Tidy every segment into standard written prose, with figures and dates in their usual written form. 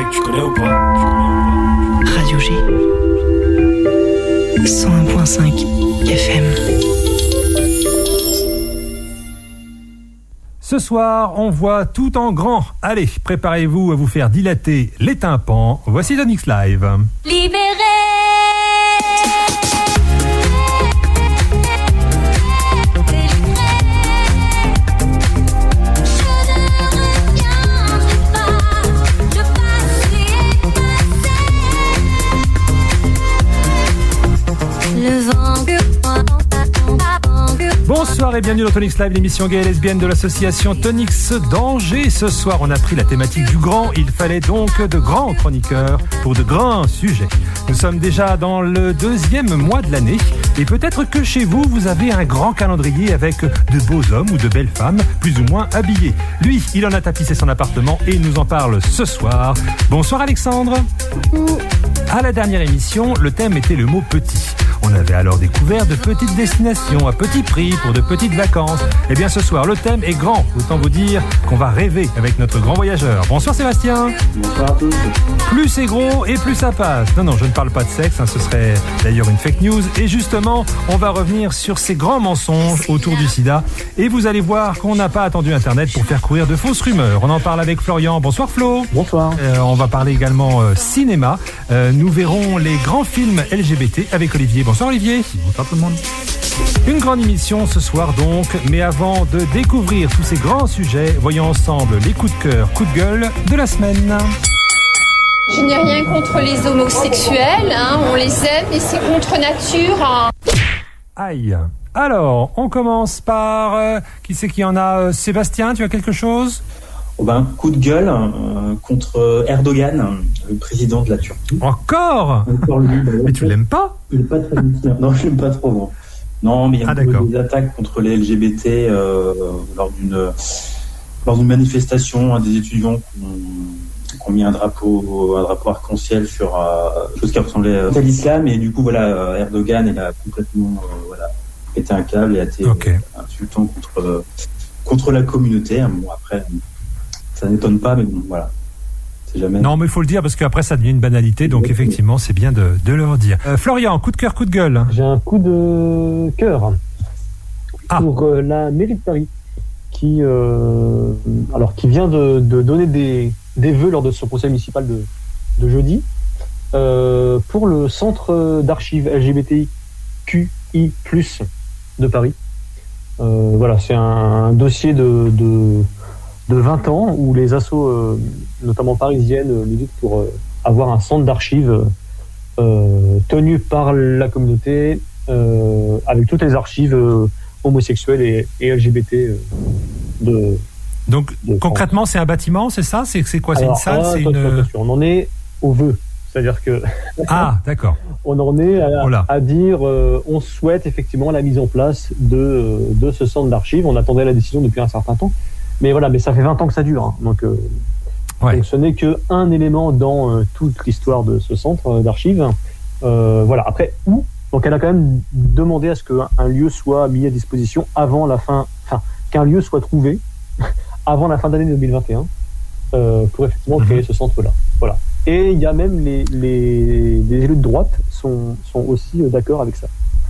Tu connais ou pas? Radio G 101.5 FM. Ce soir, on voit tout en grand. Allez, préparez-vous à vous faire dilater les tympans. Voici Tonix Live. Libéré. Bonsoir et bienvenue dans Tonix Live, l'émission gay et lesbienne de l'association Tonix d'Angers. Ce soir, on a pris la thématique du grand. Il fallait donc de grands chroniqueurs pour de grands sujets. Nous sommes déjà dans le 2e mois de l'année et peut-être que chez vous, vous avez un grand calendrier avec de beaux hommes ou de belles femmes plus ou moins habillés. Lui, il en a tapissé son appartement et il nous en parle ce soir. Bonsoir Alexandre. À la dernière émission, le thème était le mot petit. On avait alors découvert de petites destinations à petit prix pour de petites vacances. Eh bien ce soir, le thème est grand. Autant vous dire qu'on va rêver avec notre grand voyageur. Bonsoir Sébastien. Bonsoir à tous. Plus c'est gros et plus ça passe. Non, je ne parle pas de sexe, ce serait d'ailleurs une fake news. Et justement, on va revenir sur ces grands mensonges autour du sida. Et vous allez voir qu'on n'a pas attendu Internet pour faire courir de fausses rumeurs. On en parle avec Florian. Bonsoir Flo. Bonsoir. On va parler également cinéma. Nous verrons les grands films LGBT avec Olivier. Bonsoir Olivier. Bonsoir tout le monde. Une grande émission ce soir donc, mais avant de découvrir tous ces grands sujets, voyons ensemble les coups de cœur, coups de gueule de la semaine. Je n'ai rien contre les homosexuels, on les aime et c'est contre nature. Aïe. Alors, on commence par... qui c'est qui en a? Sébastien, tu as quelque chose? Coup de gueule contre Erdogan, le président de la Turquie. Encore lui, mais tu l'aimes pas? Il n'est pas très utile. Non, je l'aime pas trop. Bon. Non, mais il y a des attaques contre les LGBT lors d'une manifestation, des étudiants qui ont mis un drapeau arc-en-ciel sur chose qui ressemblait à l'islam, et du coup Erdogan il a complètement pété un câble et a été insultant contre la communauté. Bon, après ça n'étonne pas, mais bon, voilà. C'est jamais... Non, mais il faut le dire parce qu'après ça devient une banalité, donc effectivement c'est bien de le dire. Florian, coup de cœur, coup de gueule. J'ai un coup de cœur pour la mairie de Paris qui vient de donner des vœux lors de son conseil municipal de jeudi pour le centre d'archives LGBTQI+ de Paris. C'est un dossier de 20 ans où les assos, notamment parisiennes, militent pour avoir un centre d'archives tenu par la communauté avec toutes les archives homosexuelles et LGBT Donc concrètement, c'est un bâtiment, c'est ça? C'est quoi? C'est une salle? Attention, on en est au vœu. C'est-à-dire que... d'accord. On en est à dire on souhaite effectivement la mise en place de ce centre d'archives. On attendait la décision depuis un certain temps. Mais ça fait 20 ans que ça dure. Donc ce n'est qu'un élément dans toute l'histoire de ce centre d'archives. Après, où? Donc elle a quand même demandé à ce qu'un lieu soit mis à disposition avant la fin... qu'un lieu soit trouvé avant la fin d'année 2021 pour effectivement créer ce centre-là. Voilà. Et il y a même les élus de droite sont aussi d'accord avec ça.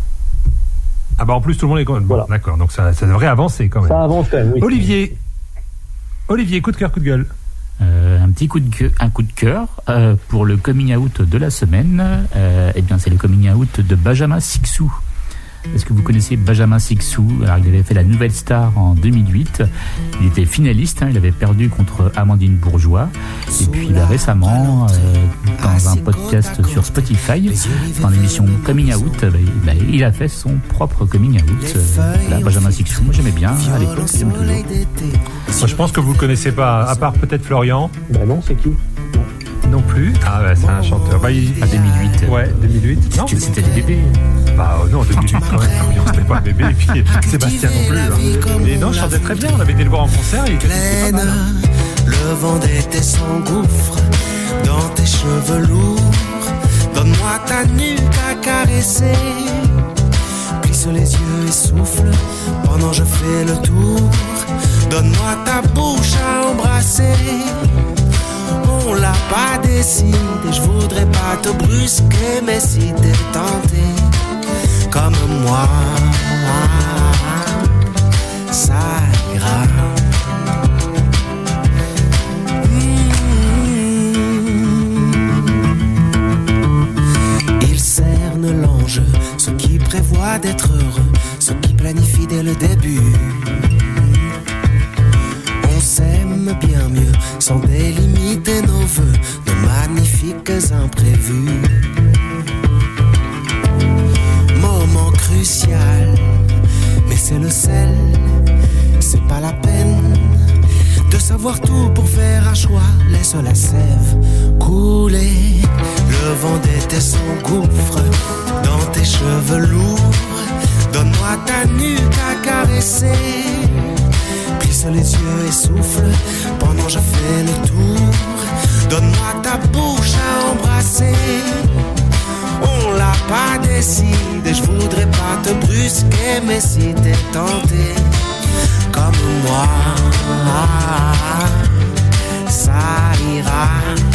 En plus tout le monde est quand même... Bon, d'accord, donc ça devrait avancer quand même. Ça avance quand même, oui. Olivier, coup de cœur, coup de gueule. Un coup de cœur pour le coming out de la semaine. C'est le coming out de Benjamin Sixou. Est-ce que vous connaissez Benjamin Sixou? Alors, il avait fait la Nouvelle Star en 2008. Il était finaliste, il avait perdu contre Amandine Bourgeois. Et puis récemment, dans un podcast sur Spotify, dans l'émission Coming Out, il a fait son propre coming out. Benjamin Sixou, moi j'aimais bien à l'époque, j'aime toujours. Moi, je pense que vous ne le connaissez pas, à part peut-être Florian. Non, c'est qui? Non plus. C'est un chanteur. 2008. Ouais, 2008. Non, c'était des bébés. Non, 2008 quand même. C'était pas un bébé. Et puis Sébastien non plus. Mais non, je chantais très bien. On avait été le voir en concert. Il était pas mal. Le vent d'été s'engouffre dans tes cheveux lourds. Donne-moi ta nuque à caresser. Plisse les yeux et souffle pendant je fais le tour. Donne-moi ta bouche à embrasser. On l'a pas décide et je voudrais pas te brusquer, mais si t'es tenté comme moi, ça ira. Il cerne l'enjeu, ceux qui prévoient d'être heureux, ceux qui planifient dès le début. On s'aime bien mieux sans délimiter nos vœux, nos magnifiques imprévus. Moment crucial, mais c'est le sel, c'est pas la peine de savoir tout pour faire un choix. Laisse la sève couler, le vent d'été s'engouffre dans tes cheveux lourds. Donne-moi ta nuque à caresser, plisse les yeux et souffle pendant que je fais le tour. Donne-moi ta bouche à embrasser. On l'a pas décidé, je voudrais pas te brusquer, mais si t'es tenté comme moi, ça ira.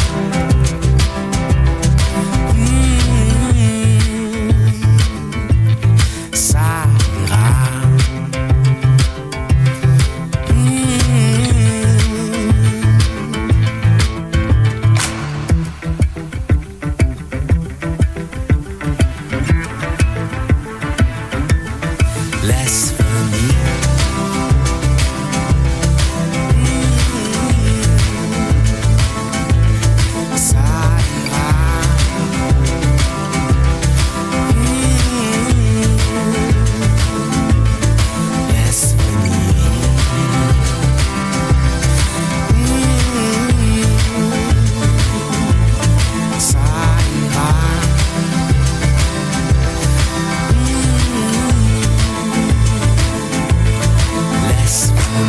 Ça ira. Laisse venir. Ça ira. Laisse venir. Ça ira. Laisse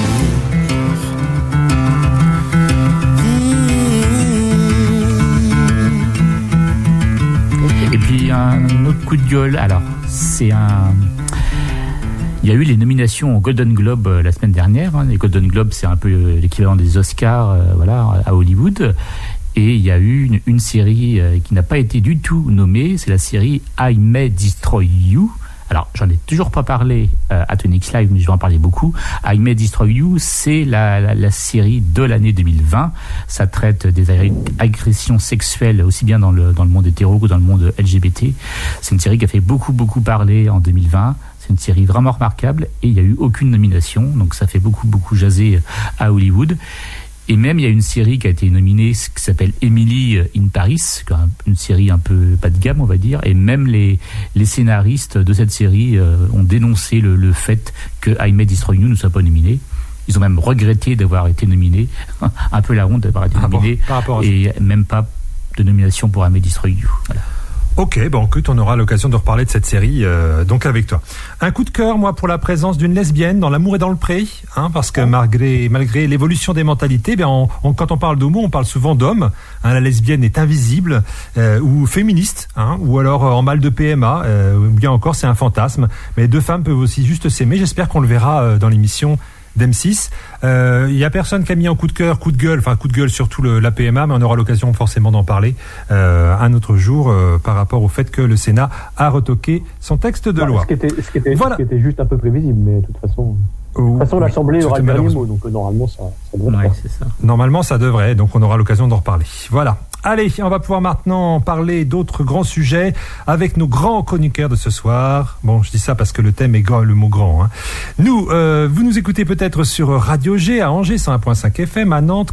Et puis un autre coup de gueule, alors c'est un... Il y a eu les nominations au Golden Globe la semaine dernière. Les Golden Globes, c'est un peu l'équivalent des Oscars voilà, à Hollywood. Et il y a eu une série qui n'a pas été du tout nommée, c'est la série I May Destroy You. Alors, j'en ai toujours pas parlé à Tonix Live, mais je vais en parler beaucoup. I May Destroy You, c'est la série de l'année 2020. Ça traite des agressions sexuelles, aussi bien dans le monde hétéro que dans le monde LGBT. C'est une série qui a fait beaucoup parler en 2020. C'est une série vraiment remarquable et il n'y a eu aucune nomination. Donc, ça fait beaucoup jaser à Hollywood. Et même, il y a une série qui a été nominée, qui s'appelle Emily in Paris, une série un peu bas de gamme, on va dire. Et même les scénaristes de cette série ont dénoncé le fait que I May Destroy You ne soit pas nominé. Ils ont même regretté d'avoir été nominés. Un peu la honte d'avoir été nominés. Et même pas de nomination pour I May Destroy You. Voilà. Ok, bon, écoute, on aura l'occasion de reparler de cette série donc avec toi. Un coup de cœur, moi, pour la présence d'une lesbienne dans L'amour et dans le pré, parce que malgré l'évolution des mentalités, quand on parle d'homo, on parle souvent d'homme. La lesbienne est invisible ou féministe, ou alors en mal de PMA, ou bien encore c'est un fantasme. Mais deux femmes peuvent aussi juste s'aimer. J'espère qu'on le verra dans l'émission d'M6. Il y a personne qui a mis en coup de gueule surtout la PMA, mais on aura l'occasion forcément d'en parler un autre jour par rapport au fait que le Sénat a retoqué son texte de loi. Ce qui était juste un peu prévisible, mais de toute façon... l'Assemblée aura le dernier mot, donc normalement ça devrait. C'est ça. Normalement ça devrait, donc on aura l'occasion d'en reparler. Voilà. Allez, on va pouvoir maintenant parler d'autres grands sujets avec nos grands chroniqueurs de ce soir. Bon, je dis ça parce que le thème est grand, le mot grand. Nous, vous nous écoutez peut-être sur Radio G à Angers 101.5 FM, à Nantes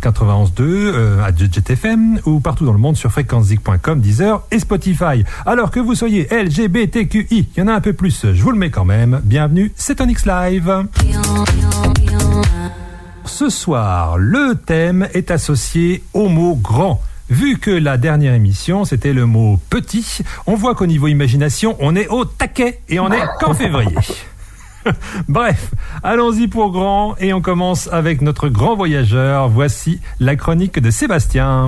91.2, à Jet FM ou partout dans le monde sur fréquencezik.com, Deezer et Spotify. Alors que vous soyez LGBTQI, il y en a un peu plus, je vous le mets quand même. Bienvenue, c'est Tonix Live. Ce soir, le thème est associé au mot grand. Vu que la dernière émission, c'était le mot petit, on voit qu'au niveau imagination, on est au taquet et on est qu'en février. Bref, allons-y pour grand et on commence avec notre grand voyageur. Voici la chronique de Sébastien.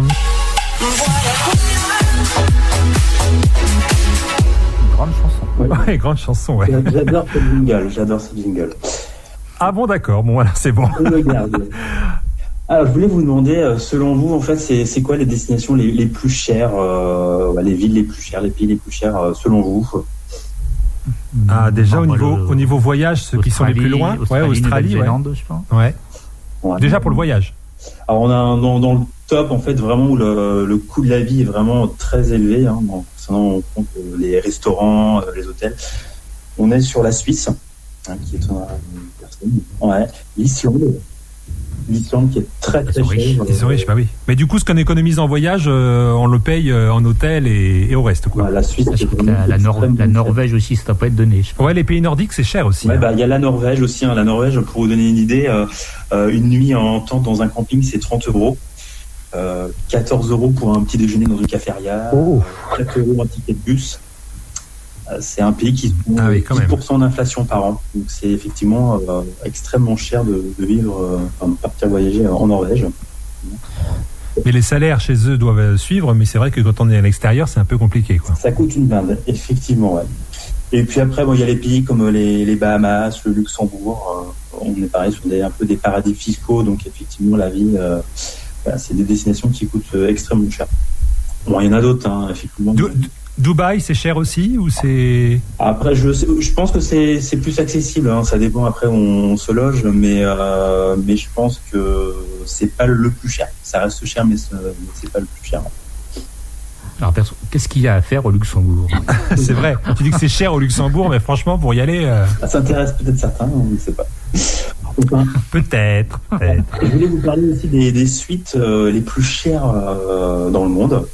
Grande chanson. Ouais, grande chanson, ouais. J'adore ce jingle. Ah bon, d'accord. Bon, voilà, c'est bon. Alors, je voulais vous demander, selon vous, en fait, c'est quoi les destinations les plus chères, les villes les plus chères, les pays les plus chers, selon vous? Déjà au niveau voyage, ceux qui sont les plus loin, Australie, Nouvelle-Zélande, je pense. Ouais. Déjà pour le voyage. Alors, on a dans le top, en fait, vraiment où le coût de la vie est vraiment très élevé. Sinon, on compte les restaurants, les hôtels. On est sur la Suisse, qui est une personne. Ouais, l'Islande qui est très très chère. Ils sont riches, bah oui. Mais du coup, ce qu'on économise en voyage, on le paye en hôtel et au reste, quoi. La Suisse, la Norvège aussi, ça doit pas être donné. Ouais, les pays nordiques, c'est cher aussi. Ouais, il y a la Norvège aussi. La Norvège, pour vous donner une idée, une nuit en tente dans un camping, c'est 30 €. 14 € pour un petit déjeuner dans une cafétéria. 4 € un ticket de bus. C'est un pays qui se trouve 10% d'inflation par an. Donc c'est effectivement extrêmement cher de vivre, de partir voyager en Norvège. Mais les salaires chez eux doivent suivre, mais c'est vrai que quand on est à l'extérieur, c'est un peu compliqué, quoi. Ça coûte une blinde, effectivement, ouais. Et puis après, il y a les pays comme les Bahamas, le Luxembourg. On est pareil sur un peu des paradis fiscaux, donc effectivement la vie, c'est des destinations qui coûtent extrêmement cher. Bon, il y en a d'autres, effectivement. Dubaï, c'est cher aussi ou c'est... Après, je pense que c'est plus accessible. Ça dépend après où on se loge, mais je pense que c'est pas le plus cher. Ça reste cher, mais c'est pas le plus cher. Alors, qu'est-ce qu'il y a à faire au Luxembourg? C'est vrai. Tu dis que c'est cher au Luxembourg, mais franchement, pour y aller... Ça intéresse peut-être certains, on ne sait pas. Peut-être. Je voulais vous parler aussi des suites les plus chères dans le monde.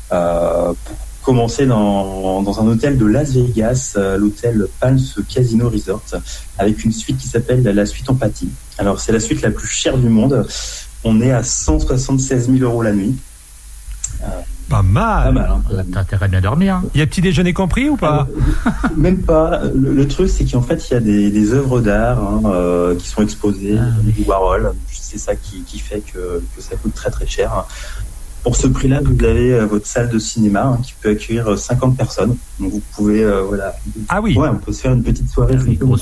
Pour commencer dans un hôtel de Las Vegas, l'hôtel Palms Casino Resort, avec une suite qui s'appelle la suite Empathie. Alors, c'est la suite la plus chère du monde. On est à 176 000 € la nuit. Pas mal. T'as intérêt à bien dormir. Il y a petit déjeuner compris ou pas? Même pas. Le truc, c'est qu'en fait, il y a des œuvres d'art qui sont exposées, du Warhol. C'est ça qui fait que ça coûte très très cher. Pour ce prix-là, vous avez votre salle de cinéma qui peut accueillir 50 personnes. Donc vous pouvez, Ah oui. Ouais, on peut se faire une petite soirée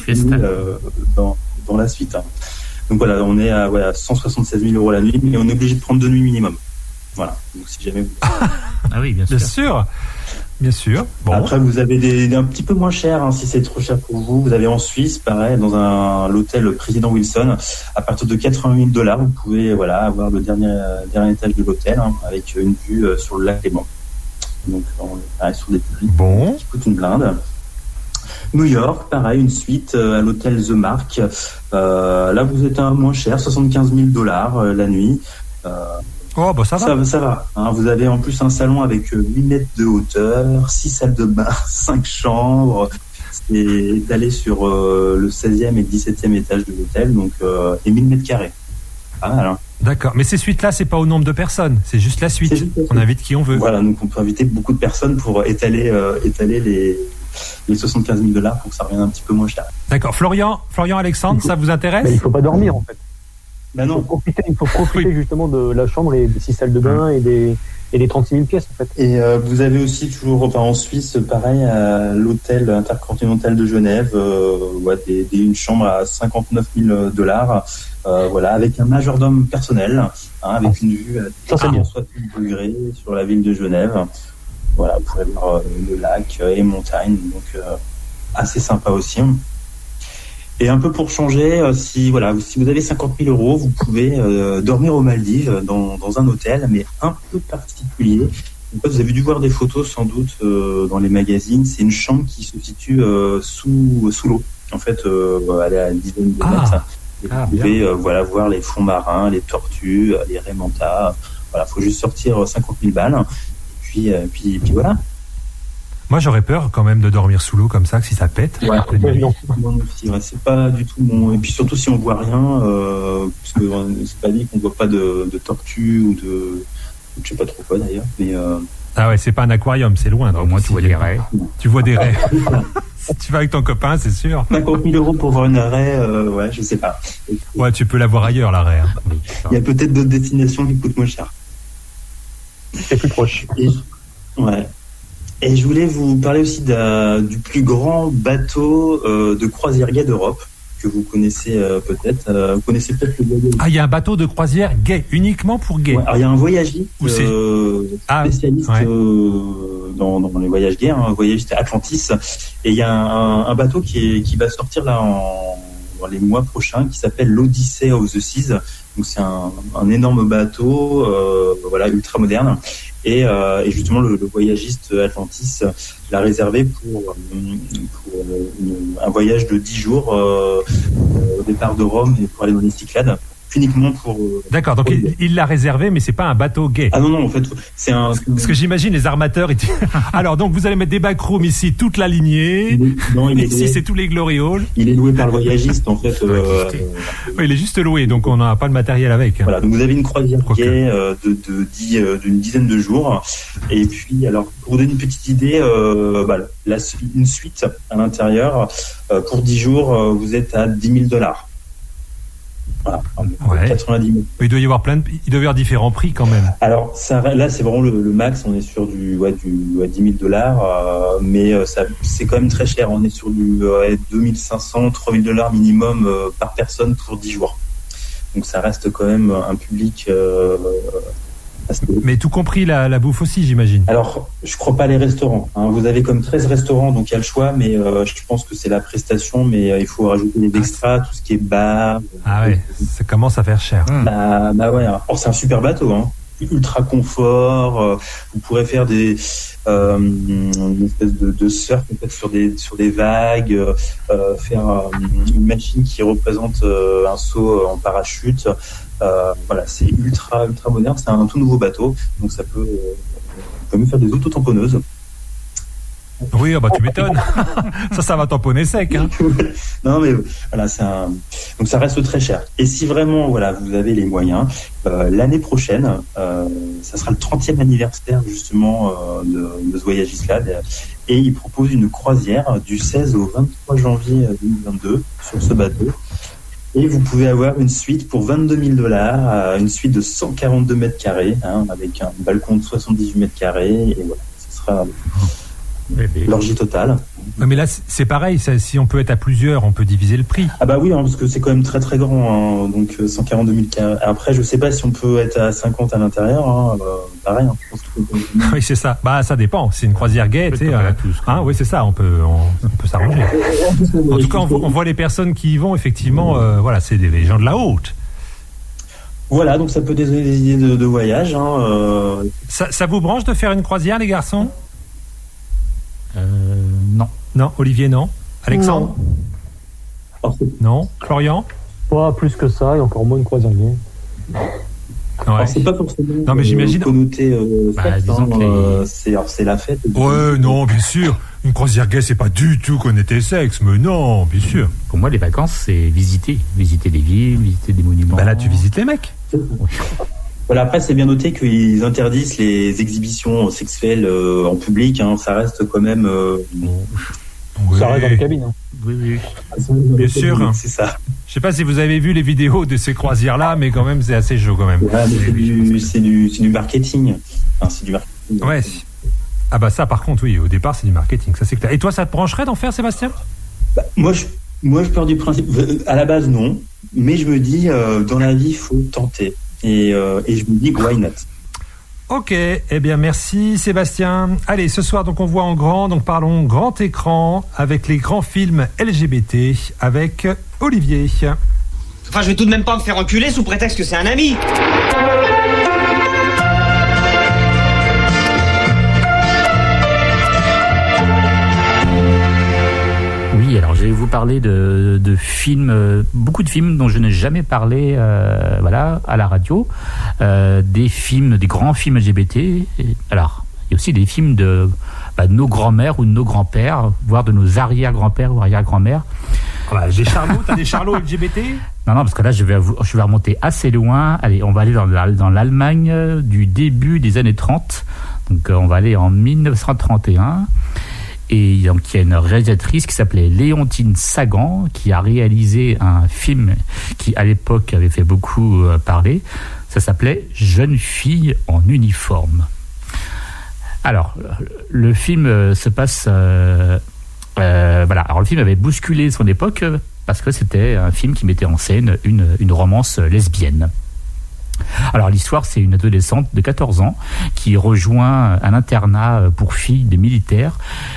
dans la suite. Donc voilà, on est à 176 000 € la nuit, mais on est obligé de prendre 2 nuits minimum. Voilà. Donc si jamais vous... Ah oui, bien sûr. Bien sûr. Bon. Après, vous avez des un petit peu moins cher, si c'est trop cher pour vous. Vous avez en Suisse, pareil, dans l'hôtel Président Wilson, à partir de 80 000 $, vous pouvez avoir le dernier étage de l'hôtel, avec une vue sur le lac Léman. Donc, on est sur des prix qui coûtent une blinde. New York, pareil, une suite à l'hôtel The Mark. Là, vous êtes moins cher, 75 000 $ la nuit. Ça va. Ça va. Vous avez en plus un salon avec 8 mètres de hauteur, 6 salles de bain, 5 chambres. C'est étalé sur le 16e et 17e étage de l'hôtel, donc et 1000 mètres carrés. Pas mal, D'accord. Mais ces suites-là, c'est pas au nombre de personnes, c'est juste la suite. On invite qui on veut. Voilà, donc on peut inviter beaucoup de personnes pour étaler les 75 000 $ pour que ça revienne un petit peu moins cher. D'accord. Florian Alexandre, ça vous intéresse? Il faut pas dormir, en fait. Ben non. Il faut profiter justement de la chambre et des 6 salles de bain et des 36 000 pièces, en fait. Et vous avez aussi toujours, en Suisse, pareil, à l'hôtel intercontinental de Genève, une chambre à 59 000 $, avec un majordome personnel, avec une vue à 360 degrés sur la ville de Genève. Voilà, vous pourrez voir le lac et les montagnes, donc assez sympa aussi. Et un peu pour changer, si vous avez 50 000 €, vous pouvez dormir aux Maldives dans un hôtel, mais un peu particulier. En fait, vous avez dû voir des photos sans doute dans les magazines. C'est une chambre qui se situe sous l'eau. En fait, elle est à une dizaine de mètres. Et vous pouvez voir les fonds marins, les tortues, les raies mantas. Voilà, faut juste sortir 50 000 $. Et puis voilà. Moi, j'aurais peur quand même de dormir sous l'eau comme ça, que si ça pète. C'est pas du tout bon. Et puis surtout si on voit rien, parce que c'est pas dit qu'on voit pas de tortue ou de je sais pas trop quoi d'ailleurs. Mais Ah ouais, c'est pas un aquarium, c'est loin. Au moins, tu vois des raies. Tu vois des raies. Si tu vas avec ton copain, c'est sûr. 50 000 € pour voir une raie, je sais pas. Ouais, tu peux la voir ailleurs, la raie. Il y a peut-être d'autres destinations qui coûtent moins cher. C'est plus proche. Et je voulais vous parler aussi du plus grand bateau de croisière gay d'Europe, que vous connaissez peut-être. Vous connaissez peut-être le voyagiste. Ah, il y a un bateau de croisière gay, uniquement pour gay. Ouais, alors il y a un voyagiste spécialiste dans les voyages gays, un voyagiste Atlantis, et il y a un bateau qui va sortir là dans les mois prochains, qui s'appelle l'Odyssey of the Seas. Donc c'est un énorme bateau, ultra moderne. Et justement, le voyagiste Atlantis l'a réservé pour un voyage de 10 jours au départ de Rome et pour aller dans les Cyclades. Uniquement pour. D'accord, donc il l'a réservé, mais c'est pas un bateau gay. Ah non, en fait, c'est un. Parce que j'imagine les armateurs. Alors, donc vous allez mettre des backrooms ici, toute la lignée. Ici, c'est tous les glory halls. Il est loué par le voyagiste, en fait. Oui, il est juste loué, donc on n'a pas de matériel avec. Voilà, donc vous avez une croisière gay d'une dizaine de jours. Et puis, alors, pour vous donner une petite idée, une suite à l'intérieur, pour 10 jours, vous êtes à $10,000. Voilà, 90 000. Il doit y avoir il doit y avoir différents prix quand même. Alors là, c'est vraiment le max. On est sur du $10,000, mais c'est quand même très cher. On est sur du $2,500, $3,000 minimum par personne pour 10 jours. Donc ça reste quand même un public. Mais tout compris la bouffe aussi, j'imagine. Alors, je crois pas les restaurants. Vous avez comme 13 restaurants, donc il y a le choix, mais je pense que c'est la prestation, mais il faut rajouter des extras, tout ce qui est bar. Ah ouais, ça commence à faire cher. Bah ouais. Alors, c'est un super bateau, ultra confort. Vous pourrez faire une espèce de surf en fait, sur des vagues, faire une machine qui représente un saut en parachute. C'est ultra moderne, c'est un tout nouveau bateau, donc ça peut même faire des autotamponneuses. Oui, tu m'étonnes. ça va tamponner sec. Non, mais voilà, donc ça reste très cher. Et si vraiment, vous avez les moyens, l'année prochaine, ça sera le 30e anniversaire justement de ce voyagiste-là, et il propose une croisière du 16 au 23 janvier 2022 sur ce bateau. Et vous pouvez avoir une suite pour $22,000, une suite de 142 mètres carrés, avec un balcon de 78 mètres carrés, et voilà, ce sera l'orgie totale. Mais là, c'est pareil, si on peut être à plusieurs, on peut diviser le prix. Ah bah oui, parce que c'est quand même très très grand, donc 142 000 carrés. Après, je sais pas si on peut être à 50 à l'intérieur, pareil. Je pense que... Oui, c'est ça. C'est dépend. C'est une croisière gay, tu sais. Oui, c'est ça. On peut s'arranger. En tout cas, on voit les personnes qui y vont. Effectivement, c'est des gens de la haute. Voilà, donc ça peut donner des idées de voyage. Ça vous branche de faire une croisière, les garçons? Non. Non, Olivier, non. Alexandre? Non. Florian? Pas plus que ça, et encore moins une croisière gay. Alors, c'est pas forcément. Non, mais j'imagine. Connoté c'est la fête. Ouais, non, bien sûr. Une croisière gay, c'est pas du tout connoté sexe, mais non, bien sûr. Pour moi, les vacances, c'est visiter des villes, visiter des monuments. Là, tu visites les mecs. Voilà, après, c'est bien noté qu'ils interdisent les exhibitions sexuelles en public. Ça reste quand même. Ça reste dans les cabines. Oui. Bien sûr. C'est ça. Je sais pas si vous avez vu les vidéos de ces croisières-là, mais quand même, c'est assez chaud quand même. Ouais, c'est du marketing. C'est du marketing. Ouais. Ah bah ça, par contre, oui. Au départ, c'est du marketing. Ça, c'est clair. Et toi, ça te brancherait d'en faire, Sébastien? Moi, je pars du principe. À la base, non. Mais je me dis, dans la vie, il faut tenter. Et je me dis, why not? Ok, eh bien merci Sébastien. Allez, ce soir donc on voit en grand, donc parlons grand écran avec les grands films LGBT avec Olivier. Enfin, je vais tout de même pas me faire enculer sous prétexte que c'est un ami. Oui, alors je vais vous parler de films, beaucoup de films dont je n'ai jamais parlé à la radio, des grands films LGBT. Alors, il y a aussi des films de nos grands-mères ou de nos grands-pères, voire de nos arrière-grands-pères ou arrière-grand-mères. T'as des charlots LGBT? Non, parce que là, je vais remonter assez loin. Allez, on va aller dans l'Allemagne du début des années 30. Donc, on va aller en 1931. Et donc, il y a une réalisatrice qui s'appelait Léontine Sagan, qui a réalisé un film qui, à l'époque, avait fait beaucoup parler. Ça s'appelait « Jeune fille en uniforme ». Alors, le film se passe... Alors, le film avait bousculé son époque, parce que c'était un film qui mettait en scène une romance lesbienne. Alors l'histoire, c'est une adolescente de 14 ans qui rejoint un internat pour filles de militaires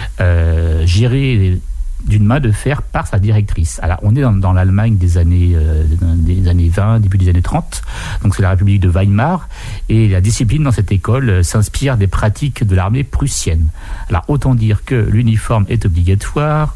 géré d'une main de fer par sa directrice. Alors on est dans l'Allemagne des années 20, début des années 30, donc c'est la République de Weimar, et la discipline dans cette école s'inspire des pratiques de l'armée prussienne. Alors autant dire que l'uniforme est obligatoire,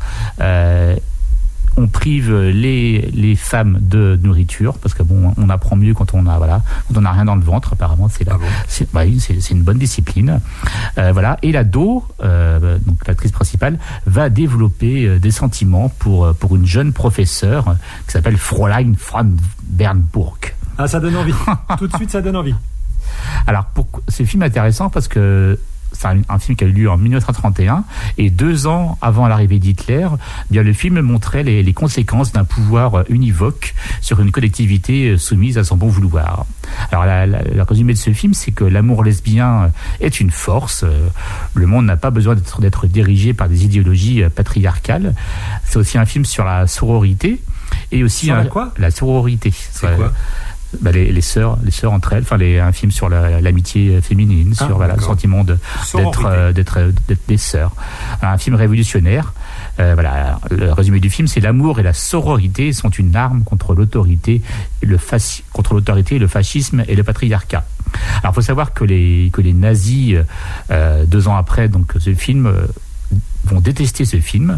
on prive les femmes de nourriture, parce que bon, on apprend mieux quand on a rien dans le ventre, apparemment c'est une bonne discipline. Voilà, et l'ado, donc l'actrice principale, va développer des sentiments pour une jeune professeure qui s'appelle Fräulein von Bernburg. Ah, ça donne envie. Tout de suite, ça donne envie. Alors, ce film est intéressant parce que c'est un film qui a eu lieu en 1931, et 2 ans avant l'arrivée d'Hitler, bien le film montrait les conséquences d'un pouvoir univoque sur une collectivité soumise à son bon vouloir. Alors le résumé de ce film, c'est que l'amour lesbien est une force. Le monde n'a pas besoin d'être dirigé par des idéologies patriarcales. C'est aussi un film sur la sororité et aussi la sororité. C'est quoi? Les sœurs entre elles, un film sur l'amitié féminine, sur le sentiment d'être des sœurs. Un film révolutionnaire. Le résumé du film, c'est l'amour et la sororité sont une arme contre l'autorité, le fascisme et le patriarcat. Alors, il faut savoir que les nazis, 2 ans après, donc ce film, vont détester ce film.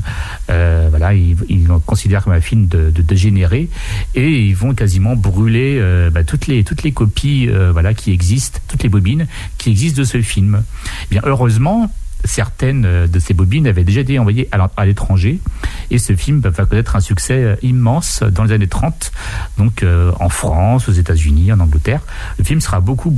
Ils le considèrent comme un film de dégénéré, et ils vont quasiment brûler toutes les copies qui existent, toutes les bobines qui existent de ce film. Eh bien, heureusement, certaines de ces bobines avaient déjà été envoyées à l'étranger, et ce film va connaître un succès immense dans les années 30, donc en France, aux États-Unis, en Angleterre. Le film sera beaucoup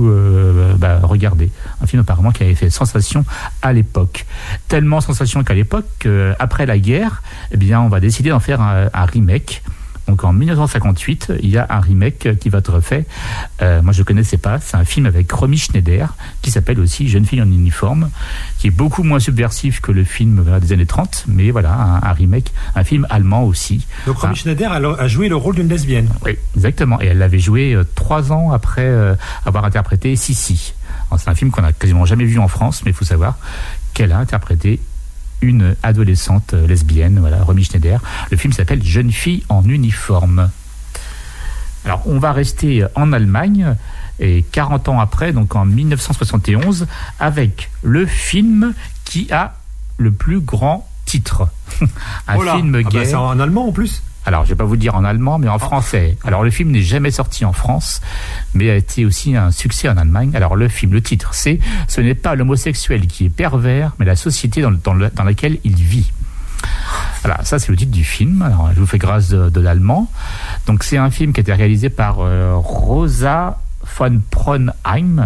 regardé. Un film apparemment qui avait fait sensation à l'époque. Tellement sensation qu'à l'époque, après la guerre, eh bien, on va décider d'en faire un remake. Donc en 1958, il y a un remake qui va être fait. Moi, je ne connaissais pas. C'est un film avec Romy Schneider, qui s'appelle aussi Jeune fille en uniforme, qui est beaucoup moins subversif que le film des années 30. Mais voilà, un remake, un film allemand aussi. Donc Romy Schneider a joué le rôle d'une lesbienne. Oui, exactement. Et elle l'avait joué 3 ans après avoir interprété Sissi. Alors, c'est un film qu'on n'a quasiment jamais vu en France, mais il faut savoir qu'elle a interprété une adolescente lesbienne, Romy Schneider. Le film s'appelle Jeune fille en uniforme. Alors, on va rester en Allemagne, et 40 ans après, donc en 1971, avec le film qui a le plus grand titre. Film gay. C'est en allemand en plus. Alors, je ne vais pas vous le dire en allemand, mais en français. Alors, le film n'est jamais sorti en France, mais a été aussi un succès en Allemagne. Alors, le titre, c'est « Ce n'est pas l'homosexuel qui est pervers, mais la société dans laquelle il vit ». Voilà, ça c'est le titre du film. Alors, je vous fais grâce de l'allemand. Donc, c'est un film qui a été réalisé par Rosa von Pronheim.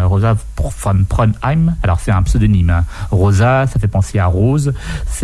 Alors c'est un pseudonyme. Rosa, ça fait penser à Rose.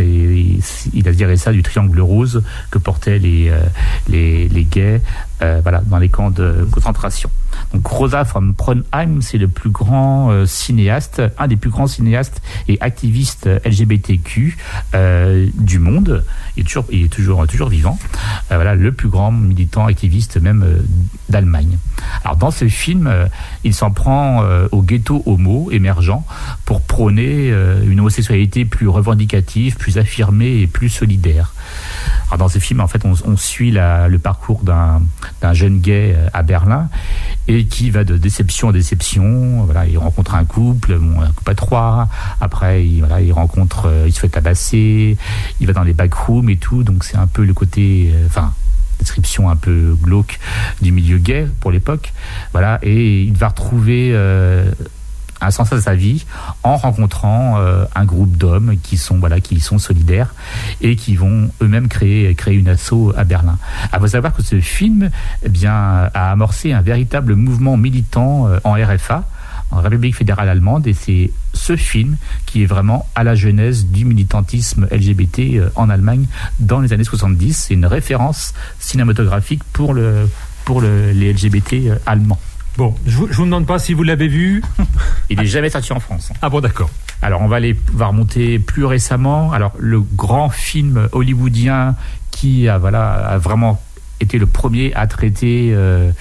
Il a tiré ça du triangle rose que portaient les gays dans les camps de concentration. Donc Rosa von Pronheim, c'est le plus grand cinéaste, un des plus grands cinéastes et activistes LGBTQ du monde. Il est toujours vivant. Le plus grand militant activiste même d'Allemagne. Alors dans ce film, il s'en prend au ghetto homo émergent pour prôner une homosexualité plus revendicative, plus affirmée et plus solidaire. Alors dans ce film, en fait, on suit le parcours d'un jeune gay à Berlin, et qui va de déception en déception. Il rencontre un couple à 3. Après, il se fait tabasser. Il va dans les backrooms et tout. Donc c'est un peu le côté, description un peu glauque du milieu gay pour l'époque. Et il va retrouver un sens à sa vie en rencontrant un groupe d'hommes qui sont solidaires et qui vont eux-mêmes créer une asso à Berlin. Il faut savoir que ce film a amorcé un véritable mouvement militant en RFA, en République fédérale allemande, et c'est ce film qui est vraiment à la genèse du militantisme LGBT en Allemagne dans les années 70. C'est une référence cinématographique pour les LGBT allemands. Bon, je vous demande pas si vous l'avez vu. Il n'est jamais sorti en France. Ah bon, d'accord. Alors, on va remonter plus récemment. Alors, le grand film hollywoodien qui a vraiment été le premier à traiter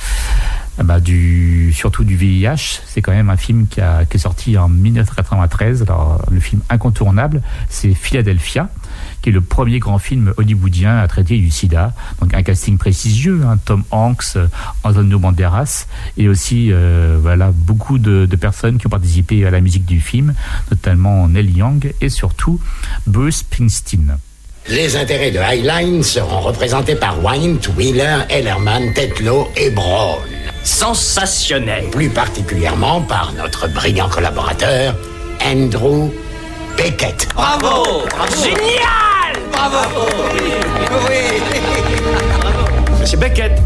surtout du VIH. C'est quand même un film qui est sorti en 1993. Alors, le film incontournable, c'est Philadelphia, qui est le premier grand film hollywoodien à traiter du sida. Donc un casting prestigieux, Tom Hanks, Antonio Banderas, et aussi beaucoup de personnes qui ont participé à la musique du film, notamment Neil Young et surtout Bruce Springsteen. Les intérêts de Highline seront représentés par Wyatt, Wheeler, Ellerman, Tetlow et Brown. Sensationnel. Plus particulièrement par notre brillant collaborateur, Andrew Beckett. Bravo! Génial! Bravo! Oui. Monsieur Beckett.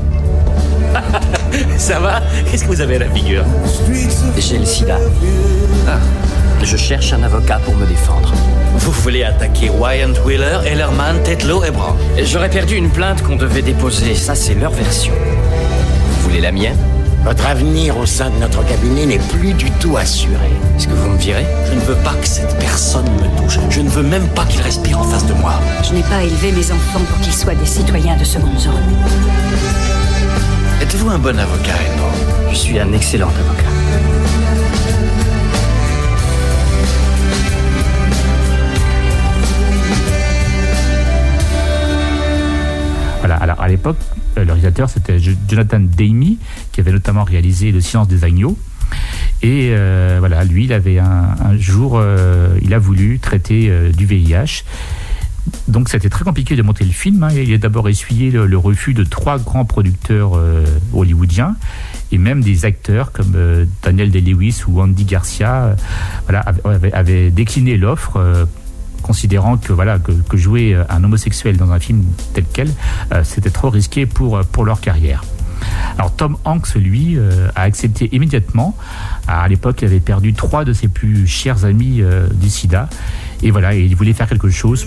Ça va? Qu'est-ce que vous avez à la figure? J'ai le sida. Je cherche un avocat pour me défendre. Vous voulez attaquer Wyatt, Wheeler, Ellerman, Tetlow et Brown? J'aurais perdu une plainte qu'on devait déposer. Ça, c'est leur version. Vous voulez la mienne? Votre avenir au sein de notre cabinet n'est plus du tout assuré. Est-ce que vous me virez? Je ne veux pas que cette personne me touche. Je ne veux même pas qu'il respire en face de moi. Je n'ai pas élevé mes enfants pour qu'ils soient des citoyens de seconde zone. Êtes-vous un bon avocat, Edmond? Je suis un excellent avocat. Voilà, alors à l'époque, le réalisateur c'était Jonathan Demme, qui avait notamment réalisé Le Silence des agneaux. Et lui, il avait un jour, il a voulu traiter du VIH. Donc c'était très compliqué de monter le film. Il a d'abord essuyé le refus de 3 grands producteurs hollywoodiens, et même des acteurs comme Daniel Day-Lewis ou Andy Garcia avaient décliné l'offre, considérant que jouer un homosexuel dans un film tel quel, c'était trop risqué pour leur carrière. Alors Tom Hanks, lui, a accepté immédiatement. À l'époque, il avait perdu 3 de ses plus chers amis du sida. Et il voulait faire quelque chose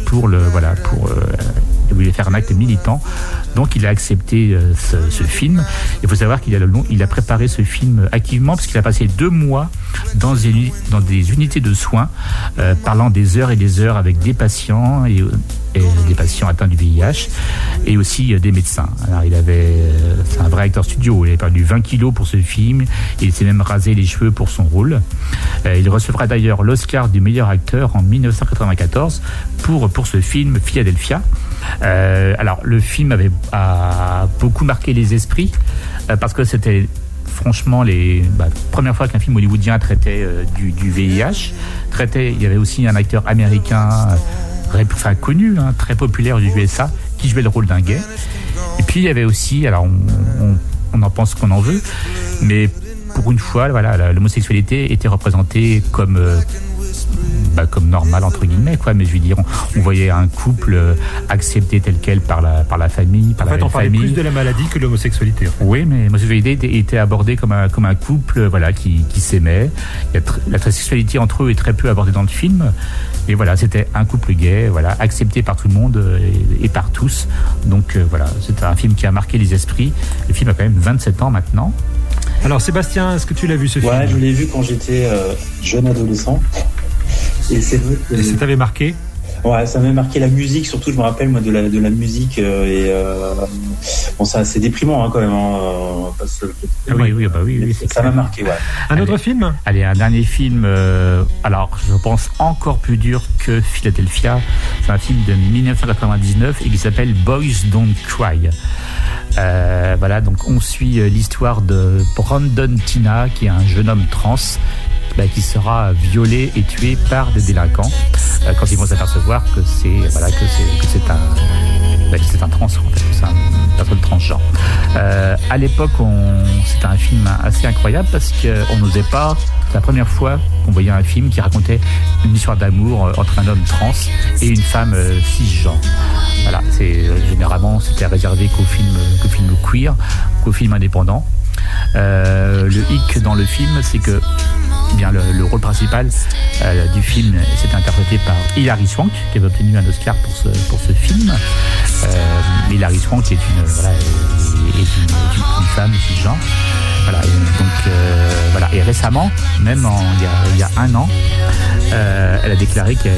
il voulait faire un acte militant. Donc il a accepté ce film. Il faut savoir qu'il a préparé ce film activement, parce qu'il a passé 2 mois dans des unités de soins, parlant des heures et des heures avec des patients et des patients atteints du VIH, et aussi des médecins. Alors c'est un vrai acteur studio. Il avait perdu 20 kilos pour ce film, et il s'est même rasé les cheveux pour son rôle. Il recevra d'ailleurs l'Oscar du meilleur acteur en 1994 pour ce film Philadelphia. Alors le film a beaucoup marqué les esprits, parce que c'était franchement la première fois qu'un film hollywoodien traitait du VIH. Il y avait aussi un acteur américain connu, très populaire du USA, qui jouait le rôle d'un gay. Et puis il y avait aussi, alors on en pense qu'on en veut, mais pour une fois, l'homosexualité était représentée comme normal, entre guillemets, quoi. Mais je veux dire, on voyait un couple accepté tel quel par la famille, par la belle famille. En fait, on parlait plus de la maladie que de l'homosexualité. Oui, mais l'homosexualité était abordée comme un couple, qui s'aimait. La sexualité entre eux est très peu abordée dans le film. Et c'était un couple gay, accepté par tout le monde et par tous. Donc c'était un film qui a marqué les esprits. Le film a quand même 27 ans maintenant. Alors Sébastien, est-ce que tu l'as vu ce film? Ouais, je l'ai vu quand j'étais jeune adolescent. Et c'est vrai que... Et ça t'avait marqué? Ouais, ça m'a marqué. La musique, surtout, je me rappelle moi de la musique c'est déprimant quand même. Parce que, oui, ça m'a marqué. Ouais. Un autre film? Allez, un dernier film. Alors, je pense encore plus dur que Philadelphia. C'est un film de 1999 et qui s'appelle Boys Don't Cry. Donc on suit l'histoire de Brandon Tina, qui est un jeune homme trans, qui sera violé et tué par des délinquants quand ils vont s'apercevoir que c'est un trans, en fait, c'est une personne transgenre. À l'époque, c'était un film assez incroyable, parce qu'on n'osait pas. C'est la première fois qu'on voyait un film qui racontait une histoire d'amour entre un homme trans et une femme cisgenre. Généralement, c'était réservé qu'aux films queer, qu'aux films indépendants. Le hic dans le film, c'est que le rôle principal du film, c'était interprété par Hilary Swank, qui avait obtenu un Oscar pour ce film. Hilary Swank est une femme cisgenre. Voilà. Voilà. Et récemment, même il y a un an, elle a déclaré que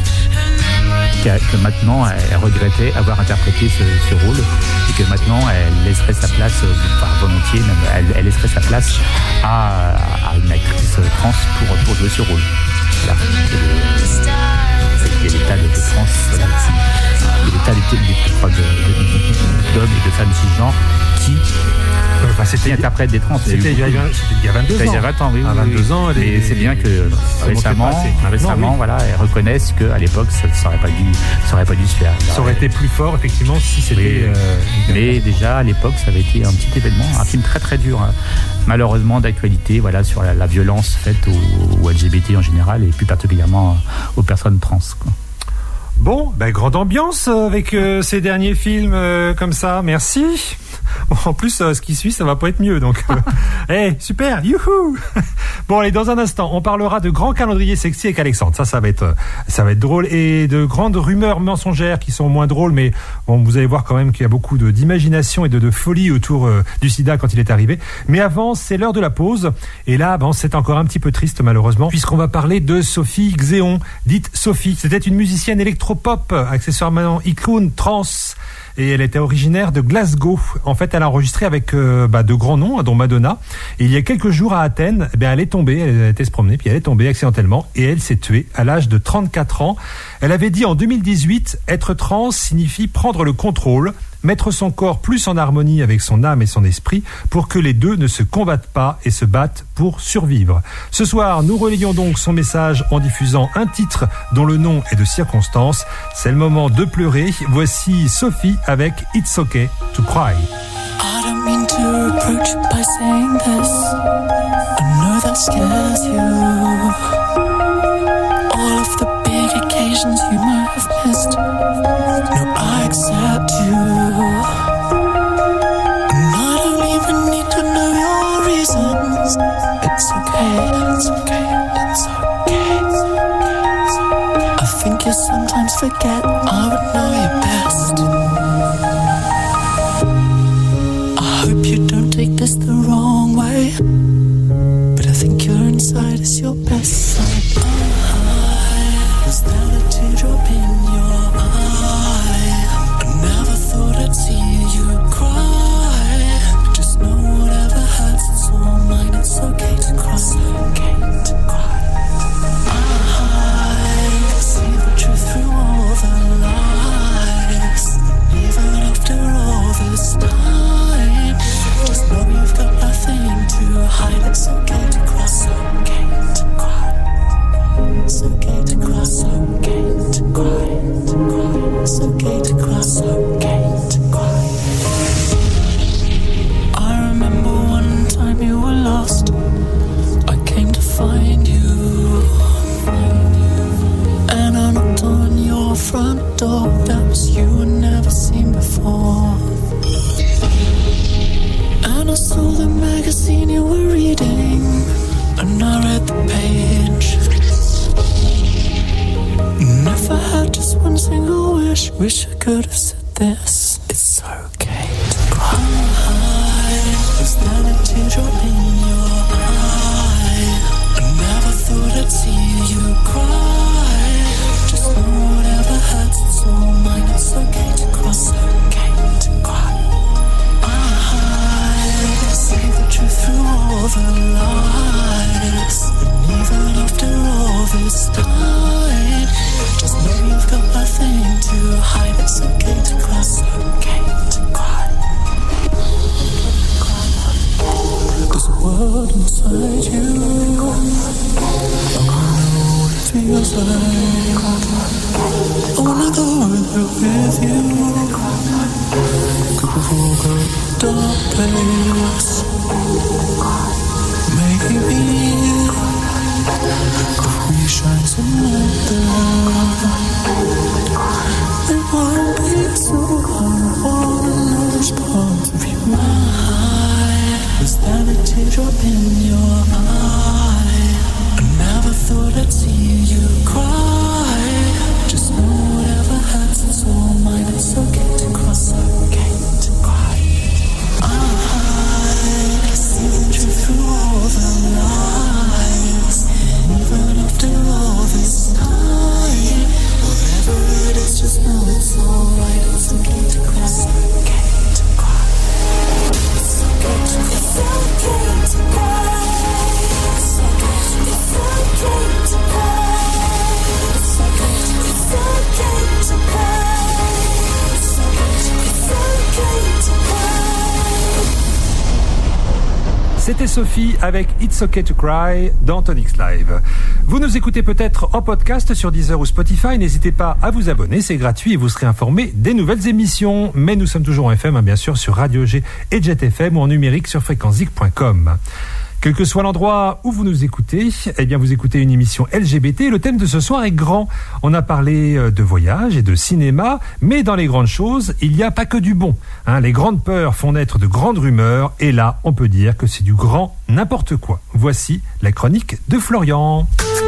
maintenant elle regrettait avoir interprété ce rôle et que maintenant elle laisserait sa place, volontiers même, elle laisserait sa place à une actrice trans pour jouer ce rôle. Voilà. Il y a des tas de trans, voilà, il y a des tas d'hommes et de femmes cisgenres qui interprètent des trans. C'était il y a 22 ans. Il y a 20 ans, oui. À 22 ans, mais c'est bien que récemment, voilà, elles reconnaissent qu'à l'époque, ça n'aurait pas dû se faire. Ça aurait été plus fort, effectivement, si c'était... Mais déjà, à l'époque, ça avait été un petit événement, un film très très dur, hein. Malheureusement d'actualité, voilà, sur la violence faite aux LGBT en général et plus particulièrement aux personnes trans, quoi. Bon, grande ambiance avec ces derniers films comme ça, merci. Bon, en plus, ce qui suit, ça va pas être mieux, donc. Super, youhou. Bon, allez, dans un instant, on parlera de grands calendriers sexy avec Alexandre. Ça va être drôle, et de grandes rumeurs mensongères qui sont moins drôles, mais bon, vous allez voir quand même qu'il y a beaucoup d'imagination et de folie autour du sida quand il est arrivé. Mais avant, c'est l'heure de la pause, et là, c'est encore un petit peu triste malheureusement, puisqu'on va parler de Sophie Xéon, dite Sophie. C'était une musicienne électropop, accessoirement icône trans. Et elle était originaire de Glasgow. En fait, elle a enregistré avec de grands noms, dont Madonna. Et il y a quelques jours à Athènes, elle est tombée, elle était se promener, puis elle est tombée accidentellement, et elle s'est tuée à l'âge de 34 ans. Elle avait dit en 2018, être trans signifie prendre le contrôle, mettre son corps plus en harmonie avec son âme et son esprit pour que les deux ne se combattent pas et se battent pour survivre. Ce soir, nous relayons donc son message en diffusant un titre dont le nom est de circonstance. C'est le moment de pleurer. Voici Sophie avec It's Okay to Cry. I don't mean to reproach you by saying this. I know that scares you. All of the big occasions you might have missed. No, I accept you. And I don't even need to know your reasons. It's okay, it's okay, it's okay. I think you sometimes forget I would know you best. I hope you don't take this the wrong way, but I think your inside is your best side. Was there a teardrop in your eye? I never thought I'd see you cry. Just know whatever hurts, it's all mine. It's okay to cry. It's okay to cry. I see the truth through all the lies. Even after all this time, just know you've got nothing to hide. It's okay to cry. It's okay to cry. It's okay to cry. It's okay to cry. It's okay to cry. It's okay to cry. I remember one time you were lost. I came to find you, and I knocked on your front door. That was you I'd never seen before. And I saw the magazine you were reading, and I read the page. And if I had just one single wish I could have said this. It's okay to cry. Was there a teardrop in your eye? I never thought I'd see you cry. Just know whatever hurts, it's all mine. It's okay to cry. It's okay to cry. I see the truth through all the lies. And even after all this time, just know you've got nothing to hide. It's okay to cry. It's okay to cry. There's a world inside you. I know what it feels like. I wanna go there with you. Could walk a dark place. Maybe if we shine some light there, it won't be so hard. I wanna lose parts of you. Was there a teardrop in your eye? I never thought I'd see you cry. Just know whatever hurts, it's all mine. It's okay to cry. It's okay to cry. I see the C'était Sophie avec It's Okay to Cry dans Tonics Live. Vous nous écoutez peut-être en podcast sur Deezer ou Spotify. N'hésitez pas à vous abonner, c'est gratuit et vous serez informé des nouvelles émissions. Mais nous sommes toujours en FM, bien sûr, sur Radio G et Jet FM ou en numérique sur fréquencezik.com. Quel que soit l'endroit où vous nous écoutez, eh bien vous écoutez une émission LGBT. Le thème de ce soir est grand. On a parlé de voyage et de cinéma, mais dans les grandes choses, il n'y a pas que du bon. Les grandes peurs font naître de grandes rumeurs, et là, on peut dire que c'est du grand n'importe quoi. Voici la chronique de Florian.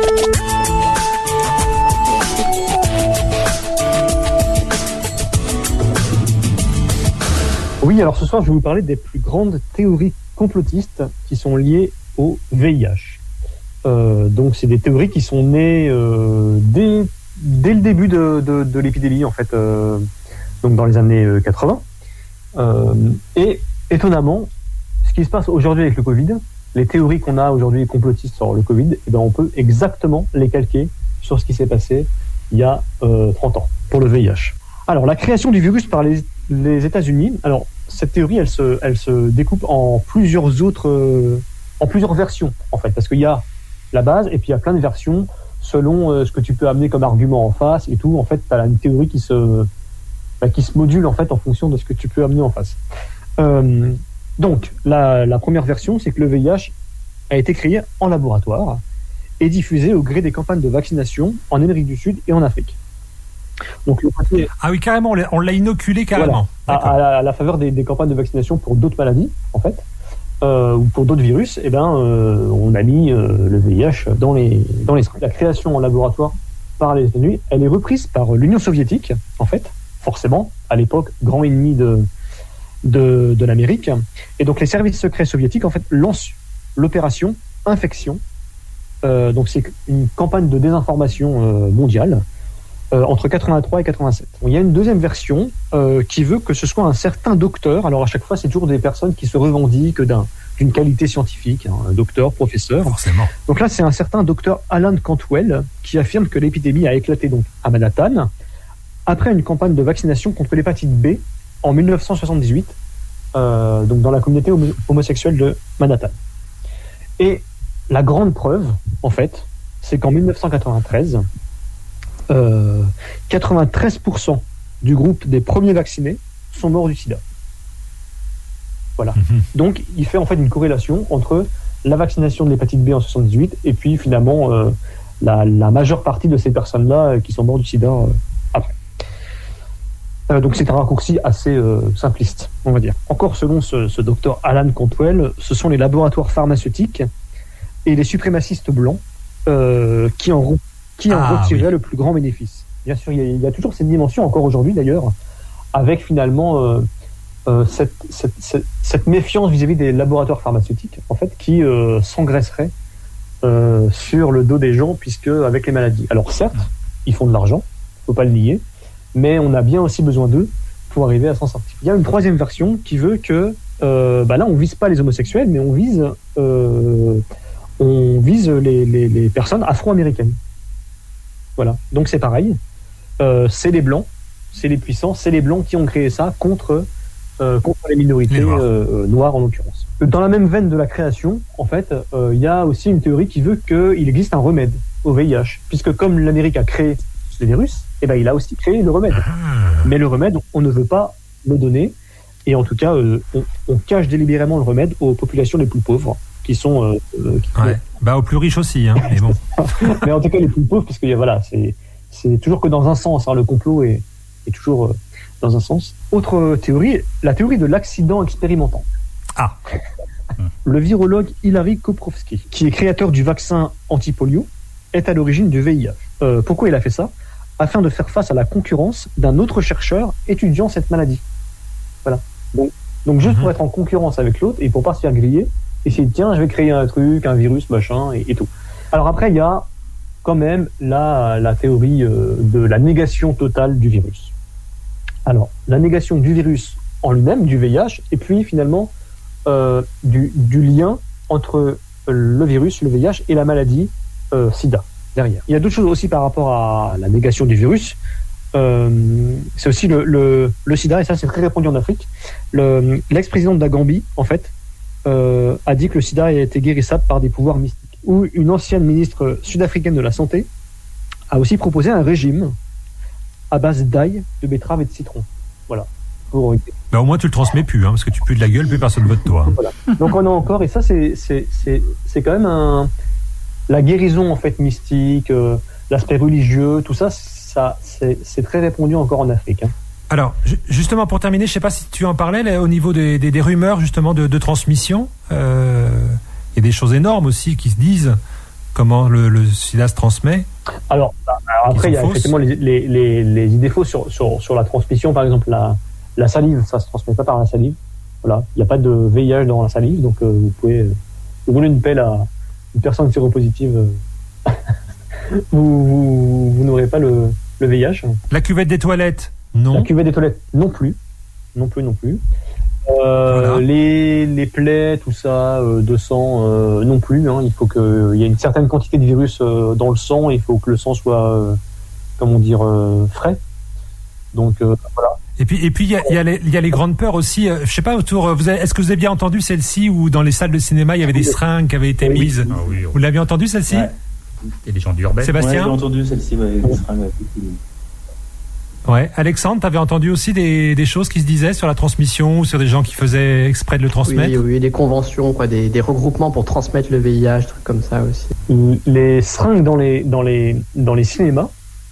Oui, alors ce soir, je vais vous parler des plus grandes théories complotistes qui sont liées au VIH. Donc, c'est des théories qui sont nées dès le début de l'épidémie, en fait, donc dans les années 80. Et étonnamment, ce qui se passe aujourd'hui avec le Covid, les théories qu'on a aujourd'hui complotistes sur le Covid, eh ben, on peut exactement les calquer sur ce qui s'est passé il y a 30 ans pour le VIH. Alors, la création du virus par les États-Unis, alors cette théorie, elle se découpe en plusieurs versions, en fait, parce qu'il y a la base et puis il y a plein de versions selon ce que tu peux amener comme argument en face et tout. En fait, tu as une théorie qui se module en fait en fonction de ce que tu peux amener en face. Donc, la première version, c'est que le VIH a été créé en laboratoire et diffusé au gré des campagnes de vaccination en Amérique du Sud et en Afrique. Donc, ah oui, carrément, on l'a inoculé carrément. Voilà, à la faveur des campagnes de vaccination pour d'autres maladies, en fait, ou pour d'autres virus, eh ben, on a mis le VIH dans les scripts. La création en laboratoire par les États-Unis, elle est reprise par l'Union soviétique, en fait, forcément, à l'époque, grand ennemi de l'Amérique. Et donc, les services secrets soviétiques, en fait, lancent l'opération Infection. Donc, c'est une campagne de désinformation mondiale. Entre 83 et 87. Il y a une deuxième version qui veut que ce soit un certain docteur. Alors à chaque fois, c'est toujours des personnes qui se revendiquent d'une qualité scientifique, un docteur, professeur. Forcément. Donc là, c'est un certain docteur Alan Cantwell qui affirme que l'épidémie a éclaté donc à Manhattan après une campagne de vaccination contre l'hépatite B en 1978, donc dans la communauté homosexuelle de Manhattan. Et la grande preuve, en fait, c'est qu'en 1993, 93% du groupe des premiers vaccinés sont morts du sida. Voilà. Donc, il fait en fait une corrélation entre la vaccination de l'hépatite B en 78 et puis finalement la majeure partie de ces personnes-là qui sont mortes du sida après. Donc, c'est un raccourci assez simpliste, on va dire. Encore selon ce docteur Alan Cantwell, ce sont les laboratoires pharmaceutiques et les suprémacistes blancs qui en retirerait le plus grand bénéfice. Bien sûr, il y a toujours cette dimension, encore aujourd'hui d'ailleurs, avec finalement cette méfiance vis-à-vis des laboratoires pharmaceutiques, en fait, qui s'engraisseraient sur le dos des gens, puisque avec les maladies. Alors certes, ils font de l'argent, faut pas le nier, mais on a bien aussi besoin d'eux pour arriver à s'en sortir. Il y a une troisième version qui veut que, là, on vise pas les homosexuels, mais on vise les personnes afro-américaines. Voilà, donc c'est pareil, c'est les blancs, c'est les puissants, c'est les blancs qui ont créé ça contre les minorités noires en l'occurrence. Dans la même veine de la création, en fait, il y a aussi une théorie qui veut qu'il existe un remède au VIH, puisque comme l'Amérique a créé le virus, eh ben, il a aussi créé le remède. Mais le remède, on ne veut pas le donner, et en tout cas, on cache délibérément le remède aux populations les plus pauvres, qui sont... aux plus riches aussi, mais bon. Mais en tout cas, les plus pauvres, parce que voilà, c'est toujours que dans un sens, le complot est toujours dans un sens. Autre théorie, la théorie de l'accident expérimental. Le virologue Hilary Koprowski, qui est créateur du vaccin anti-polio, est à l'origine du VIH. Pourquoi il a fait ça ? Afin de faire face à la concurrence d'un autre chercheur étudiant cette maladie. Voilà. Donc juste pour être en concurrence avec l'autre et pour pas se faire griller, et c'est tiens, je vais créer un truc, un virus, machin, et tout. Alors après, il y a quand même la théorie de la négation totale du virus. Alors, la négation du virus en lui-même, du VIH, et puis finalement du lien entre le virus, le VIH, et la maladie sida, derrière. Il y a d'autres choses aussi par rapport à la négation du virus. C'est aussi le sida, et ça c'est très répandu en Afrique. L'ex-président de la Gambie, en fait, a dit que le sida a été guérissable par des pouvoirs mystiques. Ou une ancienne ministre sud-africaine de la Santé a aussi proposé un régime à base d'ail, de betterave et de citron. Voilà. Au moins tu le transmets plus, parce que tu pues de la gueule, plus personne ne veut de toi. Voilà. Donc on a encore, et ça c'est quand même la guérison en fait mystique, l'aspect religieux, tout ça, c'est très répandu encore en Afrique. Alors, justement, pour terminer, je ne sais pas si tu en parlais, là, au niveau des rumeurs, justement, de transmission. Il y a des choses énormes aussi qui se disent, comment le sida se transmet. Alors après, il y a effectivement les idées fausses sur la transmission. Par exemple, la salive, ça ne se transmet pas par la salive. Voilà. Il n'y a pas de VIH dans la salive, donc vous pouvez rouler une pelle à une personne séropositive. vous n'aurez pas le VIH. La cuvette des toilettes, non. La cuvette des toilettes, non plus. Voilà. Les plaies, tout ça, de sang, non plus. Il faut qu'il y ait une certaine quantité de virus dans le sang, et il faut que le sang soit, frais. Donc voilà. Et puis il y a les grandes peurs aussi. Je sais pas, est-ce que vous avez bien entendu celle-ci où dans les salles de cinéma il y avait des seringues qui avaient été mises. Vous l'aviez entendu celle-ci? Il y a des gens d'urbaine. Sébastien? J'ai entendu celle-ci, des seringues. Ouais. Alexandre, t'avais entendu aussi des choses qui se disaient sur la transmission ou sur des gens qui faisaient exprès de le transmettre? Oui, des conventions, des regroupements pour transmettre le VIH, trucs comme ça aussi. Les seringues dans les cinémas,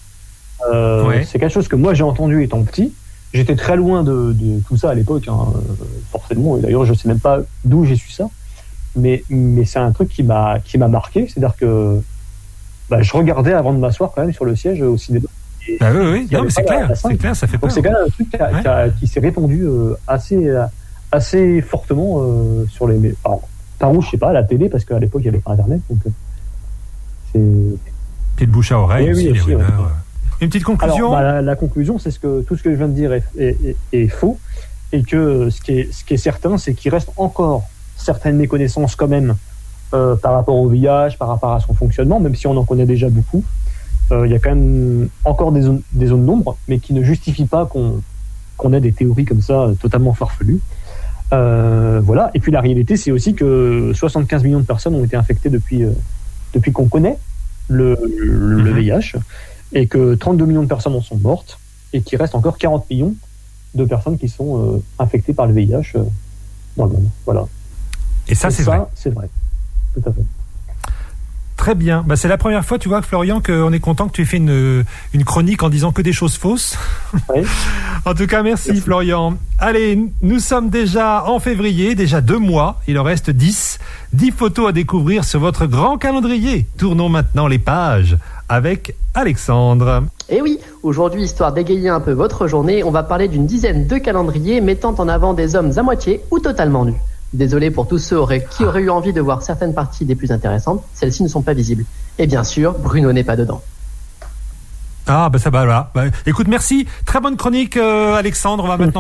c'est quelque chose que moi j'ai entendu étant petit. J'étais très loin de tout ça à l'époque, forcément. Et d'ailleurs, je sais même pas d'où j'ai su ça. Mais c'est un truc qui m'a marqué. C'est-à-dire que je regardais avant de m'asseoir quand même sur le siège au cinéma. Oui, non, mais c'est clair, ça fait peur. Donc c'est quand même un truc qui s'est répandu assez fortement sur les... Par où, je sais pas, à la télé, parce qu'à l'époque, il n'y avait pas Internet. Donc c'est... Puis de bouche à oreille aussi, les rumeurs. Une petite conclusion? Alors, la conclusion, c'est tout ce que je viens de dire est faux, et que ce qui est certain, c'est qu'il reste encore certaines méconnaissances quand même par rapport au VIH, par rapport à son fonctionnement, même si on en connaît déjà beaucoup. Il y a quand même encore des zones d'ombre, mais qui ne justifient pas qu'on ait des théories comme ça totalement farfelues. Voilà. Et puis la réalité, c'est aussi que 75 millions de personnes ont été infectées depuis qu'on connaît le VIH, et que 32 millions de personnes en sont mortes, et qu'il reste encore 40 millions de personnes qui sont infectées par le VIH dans le monde. Voilà. Et ça, c'est vrai. C'est vrai. Tout à fait. Très bien. C'est la première fois, tu vois, Florian, qu'on est content que tu aies fait une chronique en disant que des choses fausses. Oui. En tout cas, merci Florian. Allez, nous sommes déjà en février, déjà 2 mois. Il en reste 10. 10 photos à découvrir sur votre grand calendrier. Tournons maintenant les pages avec Alexandre. Et oui, aujourd'hui, histoire d'égayer un peu votre journée, on va parler d'une dizaine de calendriers mettant en avant des hommes à moitié ou totalement nus. Désolé pour tous ceux qui auraient eu envie de voir certaines parties des plus intéressantes, celles-ci ne sont pas visibles. Et bien sûr, Bruno n'est pas dedans. Ah, ça va, voilà. Écoute, merci. Très bonne chronique, Alexandre. On va maintenant...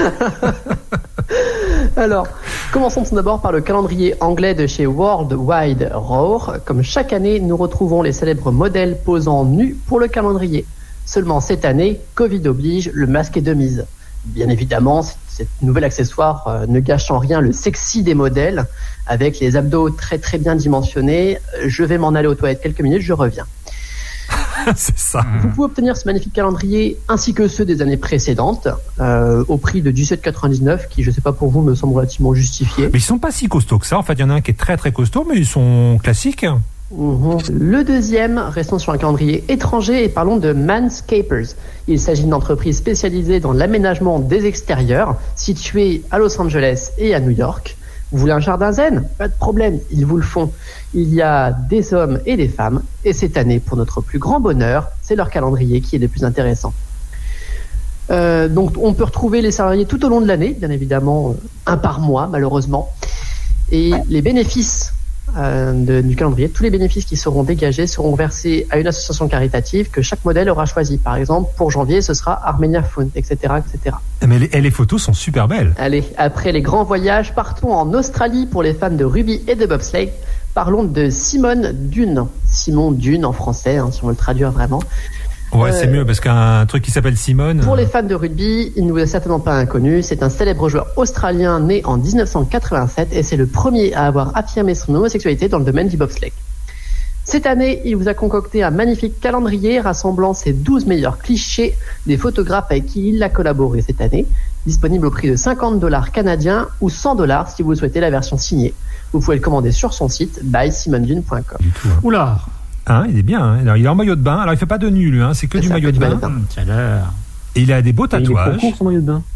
Alors, commençons tout d'abord par le calendrier anglais de chez World Wide Roar. Comme chaque année, nous retrouvons les célèbres modèles posant nus pour le calendrier. Seulement cette année, Covid oblige, le masque est de mise. Bien évidemment, cet nouvel accessoire ne gâche en rien le sexy des modèles, avec les abdos très très bien dimensionnés. Je vais m'en aller aux toilettes quelques minutes, je reviens. C'est ça. Vous pouvez obtenir ce magnifique calendrier ainsi que ceux des années précédentes au prix de 17,99 qui, je sais pas pour vous, me semble relativement justifié. Mais ils sont pas si costauds que ça. En fait, il y en a un qui est très très costaud, mais ils sont classiques. Le deuxième, restons sur un calendrier étranger et parlons de Manscapers. Il s'agit d'une entreprise spécialisée dans l'aménagement des extérieurs, située à Los Angeles et à New York. Vous voulez un jardin zen? Pas de problème, ils vous le font. Il y a des hommes et des femmes, et cette année, pour notre plus grand bonheur, c'est leur calendrier qui est le plus intéressant. Donc on peut retrouver les salariés tout au long de l'année, bien évidemment, un par mois malheureusement. Et les bénéfices du calendrier, tous les bénéfices qui seront dégagés seront versés à une association caritative que chaque modèle aura choisi. Par exemple, pour janvier, ce sera Armenia Fund, etc., etc. Mais les photos sont super belles. Allez, après les grands voyages, partons en Australie pour les fans de rugby et de bobsleigh. Parlons de Simone Dune. Simon Dune en français, si on veut le traduire vraiment. Ouais, c'est mieux parce qu'un truc qui s'appelle Simone. Pour les fans de rugby, il ne vous est certainement pas inconnu. C'est un célèbre joueur australien né en 1987 et c'est le premier à avoir affirmé son homosexualité dans le domaine du bobsleigh. Cette année, il vous a concocté un magnifique calendrier rassemblant ses 12 meilleurs clichés des photographes avec qui il a collaboré cette année, disponible au prix de $50 canadiens ou $100 si vous souhaitez la version signée. Vous pouvez le commander sur son site bysimondune.com. Oula. Hein, il est bien. Hein. Alors, il est en maillot de bain. Alors, il fait pas de nu, lui. Hein. C'est que du maillot de bain. Et il a des beaux tatouages. Il est court, son maillot de bain.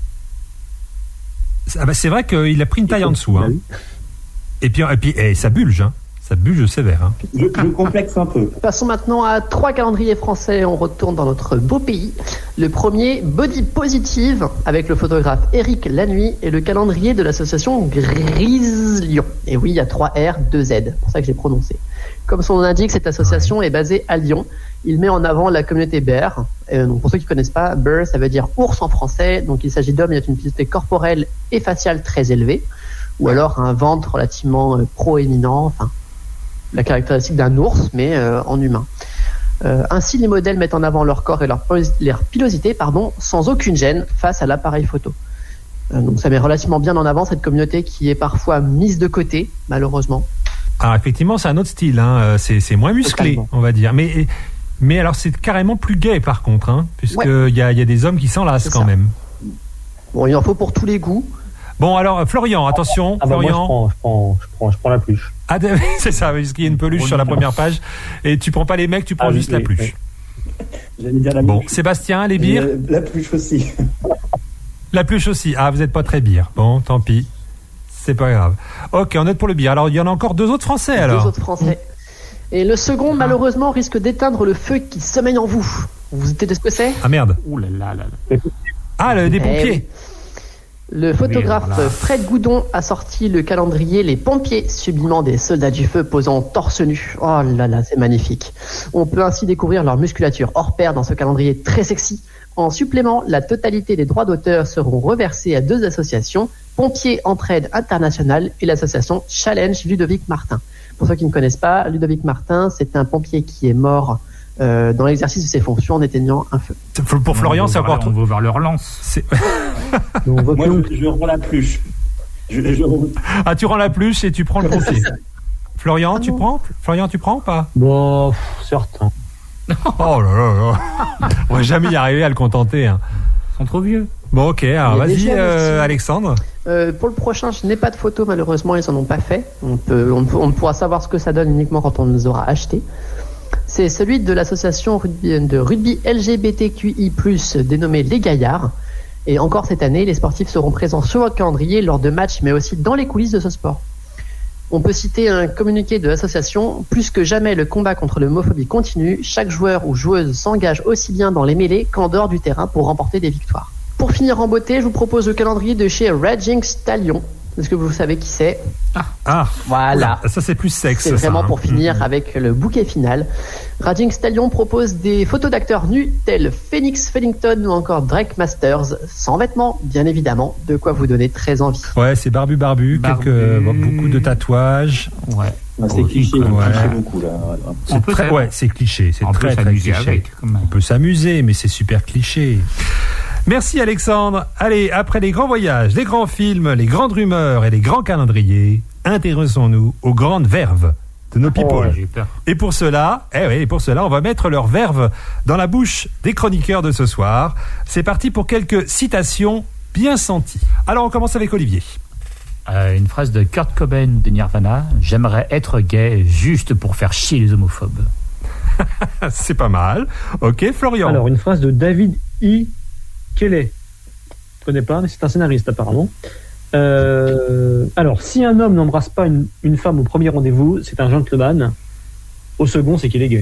Ah bah, c'est vrai qu'il a pris une taille en dessous. Hein. Et puis ça bulge. Hein. Ça bulge sévère. Hein. Je complexe un peu. Passons maintenant à 3 calendriers français. On retourne dans notre beau pays. Le premier, Body Positive, avec le photographe Eric Lanuit et le calendrier de l'association Grislion. Et oui, il y a 3 R, 2 Z. C'est pour ça que j'ai prononcé. Comme son nom l'indique, cette association est basée à Lyon. Il met en avant la communauté bear. Donc pour ceux qui ne connaissent pas, bear, ça veut dire ours en français. Donc il s'agit d'hommes ayant une densité corporelle et faciale très élevée. Ou alors un ventre relativement proéminent. Enfin, la caractéristique d'un ours, mais en humain. Ainsi, les modèles mettent en avant leur corps et leur pilosité, sans aucune gêne face à l'appareil photo. Donc ça met relativement bien en avant cette communauté qui est parfois mise de côté, malheureusement. Ah, effectivement, c'est un autre style. Hein. C'est moins musclé, totalement, on va dire. Mais alors, c'est carrément plus gay, par contre, hein, puisqu'il y a des hommes qui s'enlacent quand même. Bon, il en faut pour tous les goûts. Bon, alors, Florian, attention. Florian. Moi, je prends la peluche. Ah, c'est ça, parce qu'il y a une peluche sur la première page. Et tu prends pas les mecs, tu prends juste la peluche. J'allais dire la Bon, Sébastien, les bières La peluche aussi. La peluche aussi. Ah, vous n'êtes pas très bière. Bon, tant pis. C'est pas grave. Ok, on note pour le bière. Alors, il y en a encore 2 autres Français, alors. 2 autres Français. Et le second, malheureusement, risque d'éteindre le feu qui sommeille en vous. Vous vous doutez de ce que c'est ? Ah, merde. Ouh là là là. Ah, des pompiers. Le photographe Fred Goudon a sorti le calendrier Les Pompiers, sublimant des soldats du feu posant torse nu. Oh là là, c'est magnifique. On peut ainsi découvrir leur musculature hors pair dans ce calendrier très sexy. En supplément, la totalité des droits d'auteur seront reversés à 2 associations, Pompiers Entraide Internationale et l'association Challenge Ludovic Martin. Pour ceux qui ne connaissent pas, Ludovic Martin, c'est un pompier qui est mort dans l'exercice de ses fonctions en éteignant un feu. Pour Florian, c'est encore... On va voir leur lance. Moi, je rends la peluche. Ah, tu rends la peluche et tu prends le pompier. Florian, tu prends ou pas ? Bon, certain. Oh là là là. On va jamais y arriver à le contenter. Hein. Ils sont trop vieux. Bon, ok, alors vas-y, Alexandre. Pour le prochain, je n'ai pas de photos, malheureusement, ils n'en ont pas fait. On pourra savoir ce que ça donne uniquement quand on les aura achetés. C'est celui de l'association de rugby LGBTQI+, dénommée Les Gaillards. Et encore cette année, les sportifs seront présents sur votre calendrier lors de matchs, mais aussi dans les coulisses de ce sport. On peut citer un communiqué de l'association. Plus que jamais, le combat contre l'homophobie continue. Chaque joueur ou joueuse s'engage aussi bien dans les mêlées qu'en dehors du terrain pour remporter des victoires. Pour finir en beauté, je vous propose le calendrier de chez Raging Stallion. Est-ce que vous savez qui c'est ? Voilà. Ça, c'est plus sexe. C'est vraiment pour finir avec le bouquet final. Raging Stallion propose des photos d'acteurs nus tels Phoenix Fellington ou encore Drake Masters, sans vêtements, bien évidemment, de quoi vous donner très envie. Ouais, c'est barbu. Beaucoup de tatouages. Ouais. C'est cliché, beaucoup là. C'est cliché, c'est très cliché. On peut s'amuser, mais c'est super cliché. Merci Alexandre. Allez, après les grands voyages, les grands films, les grandes rumeurs et les grands calendriers, intéressons-nous aux grandes verves de nos people. Et pour cela, on va mettre leurs verves dans la bouche des chroniqueurs de ce soir. C'est parti pour quelques citations bien senties. Alors on commence avec Olivier. Une phrase de Kurt Cobain de Nirvana. J'aimerais être gay juste pour faire chier les homophobes. C'est pas mal. Ok, Florian. Alors une phrase de David E. Kelly. Je ne connais pas, mais c'est un scénariste apparemment. Alors, si un homme n'embrasse pas une femme au premier rendez-vous, c'est un gentleman. Au second, c'est qu'il est gay.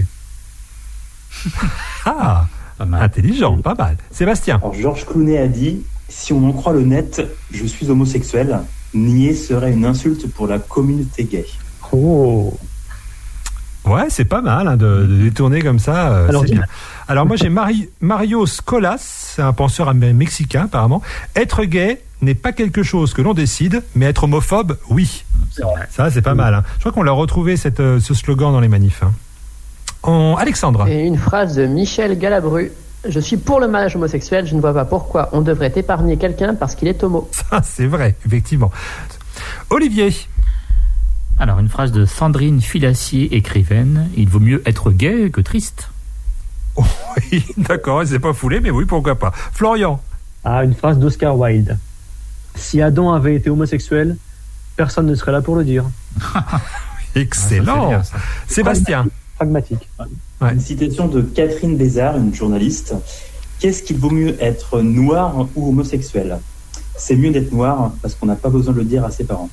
Intelligent, pas mal. Sébastien. Alors, Georges Clooney a dit « Si on en croit le net, je suis homosexuel. Nier serait une insulte pour la communauté gay. » Oh. Ouais, c'est pas mal de détourner comme ça. C'est bien. Alors moi j'ai Mario Scolas, c'est un penseur mexicain apparemment. Être gay n'est pas quelque chose que l'on décide, mais être homophobe, oui. C'est vrai. Ça c'est pas mal. Hein. Je crois qu'on l'a retrouvé ce slogan dans les manifs. Hein. Alexandre. Et une phrase de Michel Galabru. Je suis pour le mariage homosexuel, je ne vois pas pourquoi on devrait épargner quelqu'un parce qu'il est homo. Ça, c'est vrai, effectivement. Olivier. Alors, une phrase de Sandrine Filassier, écrivaine. Il vaut mieux être gay que triste. Oui, d'accord, elle s'est pas foulée, mais oui, pourquoi pas. Florian. Une phrase d'Oscar Wilde. Si Adam avait été homosexuel, personne ne serait là pour le dire. Excellent. Bien, Sébastien. Pragmatique. Ouais. Une citation de Catherine Bézard, une journaliste. Qu'est-ce qu'il vaut mieux, être noir ou homosexuel ? C'est mieux d'être noir parce qu'on n'a pas besoin de le dire à ses parents.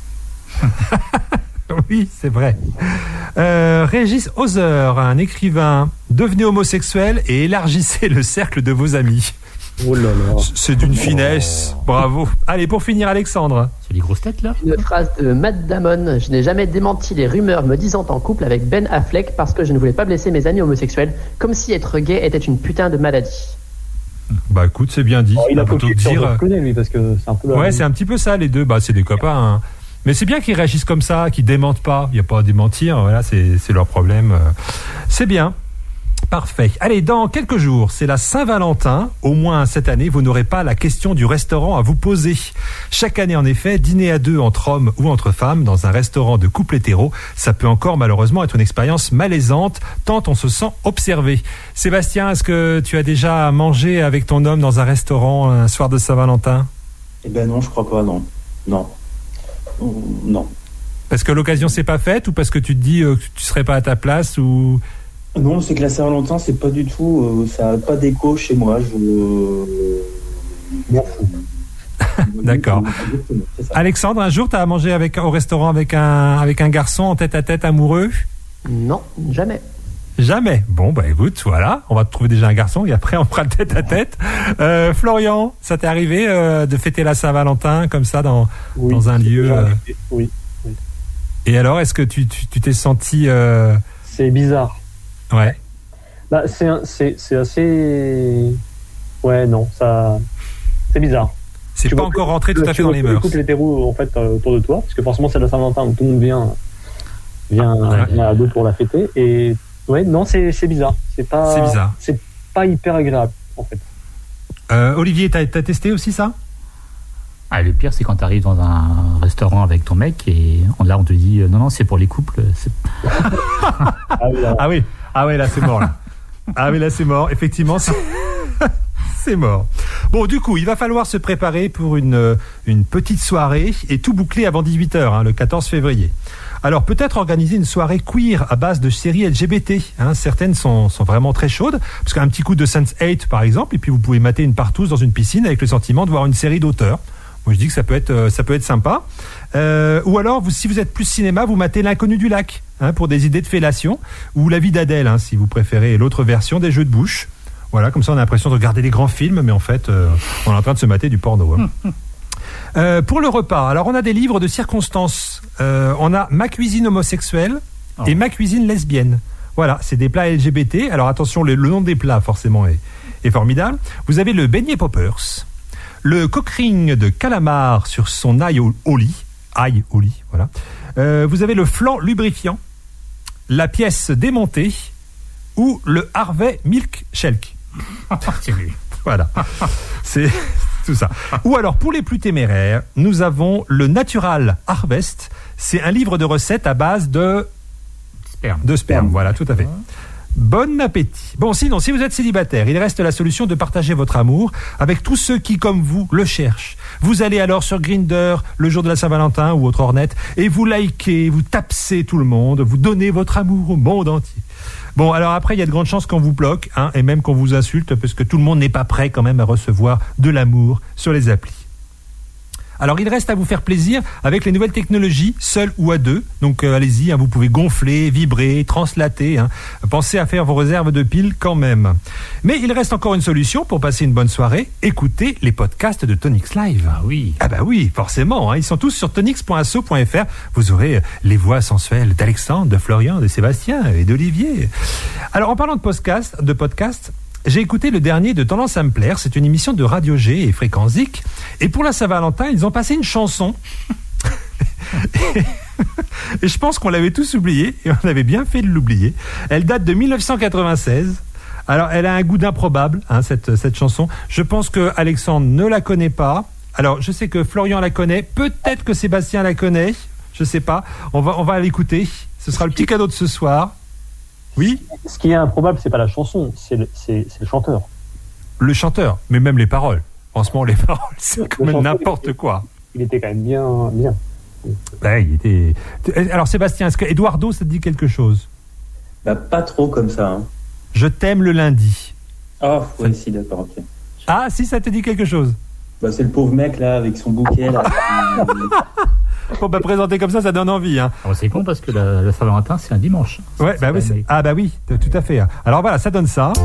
Oui, c'est vrai. Régis Hauser, un écrivain. Devenez homosexuel et élargissez le cercle de vos amis. Oh là là. C'est d'une finesse. Bravo. Allez, pour finir, Alexandre. C'est les grosses têtes, là. Une phrase de Matt Damon. Je n'ai jamais démenti les rumeurs me disant en couple avec Ben Affleck parce que je ne voulais pas blesser mes amis homosexuels, comme si être gay était une putain de maladie. Bah écoute, c'est bien dit. Il a plutôt dire. Connais, lui, parce que c'est un peu. Ouais, c'est un petit peu ça, les deux. Bah, c'est des copains. Hein. Mais c'est bien qu'ils réagissent comme ça, qu'ils démentent pas. Il n'y a pas à démentir. Voilà, c'est leur problème. C'est bien. Parfait. Allez, dans quelques jours, c'est la Saint-Valentin. Au moins cette année, vous n'aurez pas la question du restaurant à vous poser. Chaque année, en effet, dîner à deux entre hommes ou entre femmes dans un restaurant de couple hétéro, ça peut encore malheureusement être une expérience malaisante, tant on se sent observé. Sébastien, est-ce que tu as déjà mangé avec ton homme dans un restaurant un soir de Saint-Valentin ? Eh ben non, je crois pas, non. Non. Parce que l'occasion s'est pas faite ou parce que tu te dis que tu serais pas à ta place ou... Non, c'est que la Saint-Valentin, c'est pas du tout... ça n'a pas d'écho chez moi, je m'en fous. D'accord. Alexandre, un jour, tu as mangé au restaurant avec un garçon en tête-à-tête amoureux ? Non, jamais. Jamais. Bon, bah écoute, voilà, on va te trouver déjà un garçon et après on fera le tête-à-tête. Florian, ça t'est arrivé de fêter la Saint-Valentin comme ça dans un lieu Oui. Et alors, est-ce que tu t'es senti... C'est bizarre. Ouais. Bah, c'est assez... Ouais, non, ça... C'est bizarre. C'est pas encore rentré tout à fait dans les mœurs. Tu couples hétéros, en fait, autour de toi, parce que forcément, c'est la Saint-Valentin où tout le monde vient à deux pour la fêter. Et ouais, non, c'est bizarre. C'est bizarre. C'est pas hyper agréable, en fait. Olivier, t'as testé aussi ça ? Le pire, c'est quand tu arrives dans un restaurant avec ton mec et là, on te dit non, c'est pour les couples. Ah oui, là, c'est mort. Là. Ah oui, là, c'est mort. Effectivement, c'est mort. Bon, du coup, il va falloir se préparer pour une petite soirée et tout boucler avant 18h, le 14 février. Alors, peut-être organiser une soirée queer à base de séries LGBT. Certaines sont vraiment très chaudes, parce qu'un petit coup de Sense8, par exemple, et puis vous pouvez mater une partouze dans une piscine avec le sentiment de voir une série d'auteurs. Moi, je dis que ça peut être sympa. Ou alors, si vous êtes plus cinéma, vous matez L'Inconnu du lac, pour des idées de fellation, ou La vie d'Adèle, si vous préférez l'autre version des jeux de bouche. Voilà, comme ça, on a l'impression de regarder des grands films, mais en fait, on est en train de se mater du porno. Pour le repas, alors on a des livres de circonstances. On a Ma cuisine homosexuelle et Ma cuisine lesbienne. Voilà, c'est des plats LGBT. Alors attention, le nom des plats, forcément, est formidable. Vous avez le beignet poppers, le cockring de calamar sur son ail au lit, voilà. Vous avez le flan lubrifiant, la pièce démontée ou le Harvey milkshake. Voilà, c'est tout ça. Ou alors, pour les plus téméraires, nous avons le Natural Harvest. C'est un livre de recettes à base de sperme. Voilà, tout à fait. Bon appétit. Bon, sinon, si vous êtes célibataire, il reste la solution de partager votre amour avec tous ceux qui, comme vous, le cherchent. Vous allez alors sur Grindr le jour de la Saint-Valentin ou autre ornette et vous likez, vous tapsez tout le monde, vous donnez votre amour au monde entier. Bon, alors après, il y a de grandes chances qu'on vous bloque, et même qu'on vous insulte, parce que tout le monde n'est pas prêt quand même à recevoir de l'amour sur les applis. Alors, il reste à vous faire plaisir avec les nouvelles technologies, seul ou à deux. Donc, allez-y, vous pouvez gonfler, vibrer, translater. Pensez à faire vos réserves de piles quand même. Mais il reste encore une solution pour passer une bonne soirée. Écoutez les podcasts de Tonix Live. Ah oui. Ah bah oui, forcément. Ils sont tous sur tonix.asso.fr. Vous aurez les voix sensuelles d'Alexandre, de Florian, de Sébastien et d'Olivier. Alors, en parlant de podcast, j'ai écouté le dernier de Tendance à me plaire. C'est une émission de Radio G et Fréquence Zik. Et pour la Saint-Valentin, ils ont passé une chanson. Et je pense qu'on l'avait tous oublié, et on avait bien fait de l'oublier. Elle date de 1996. Alors, elle a un goût d'improbable, cette chanson. Je pense que Alexandre ne la connaît pas. Alors, je sais que Florian la connaît. Peut-être que Sébastien la connaît. Je sais pas. On va l'écouter. Ce sera le petit cadeau de ce soir. Oui. Ce qui est improbable, c'est pas la chanson, c'est le chanteur. Le chanteur, mais même les paroles. En ce moment, les paroles, c'est quand même n'importe quoi. Il était quand même bien. Ouais, il était. Alors, Sébastien, est-ce que Eduardo, ça te dit quelque chose? Bah, pas trop comme ça. Hein. Je t'aime le lundi. Ah, oui, si, d'accord, ok. Ah, si, ça te dit quelque chose? Bah, c'est le pauvre mec, là, avec son bouquet, là. Bon, bah, présenter comme ça donne envie, hein. Alors, c'est con parce que le Saint-Valentin, c'est un dimanche. Ouais, bah oui, oui, tout à fait. Alors voilà, ça donne ça.